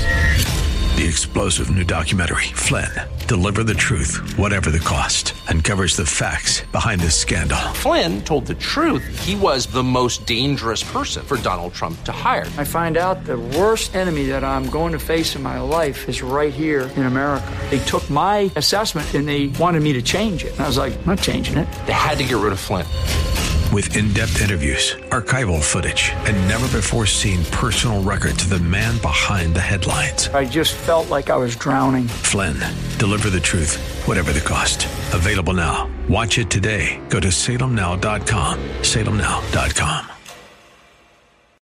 The explosive new documentary, Flynn, Deliver the Truth, Whatever the Cost, uncovers the facts behind this scandal. Flynn told the truth. He was the most dangerous person for Donald Trump to hire. I find out the worst enemy that I'm going to face in my life is right here in America. They took my assessment and they wanted me to change it. And I was like, I'm not changing it. They had to get rid of Flynn. With in-depth interviews, archival footage, and never-before-seen personal records of the man behind the headlines. I just felt like I was drowning. Flynn, Deliver the Truth, Whatever the Cost. Available now. Watch it today. Go to salem now dot com. salem now dot com.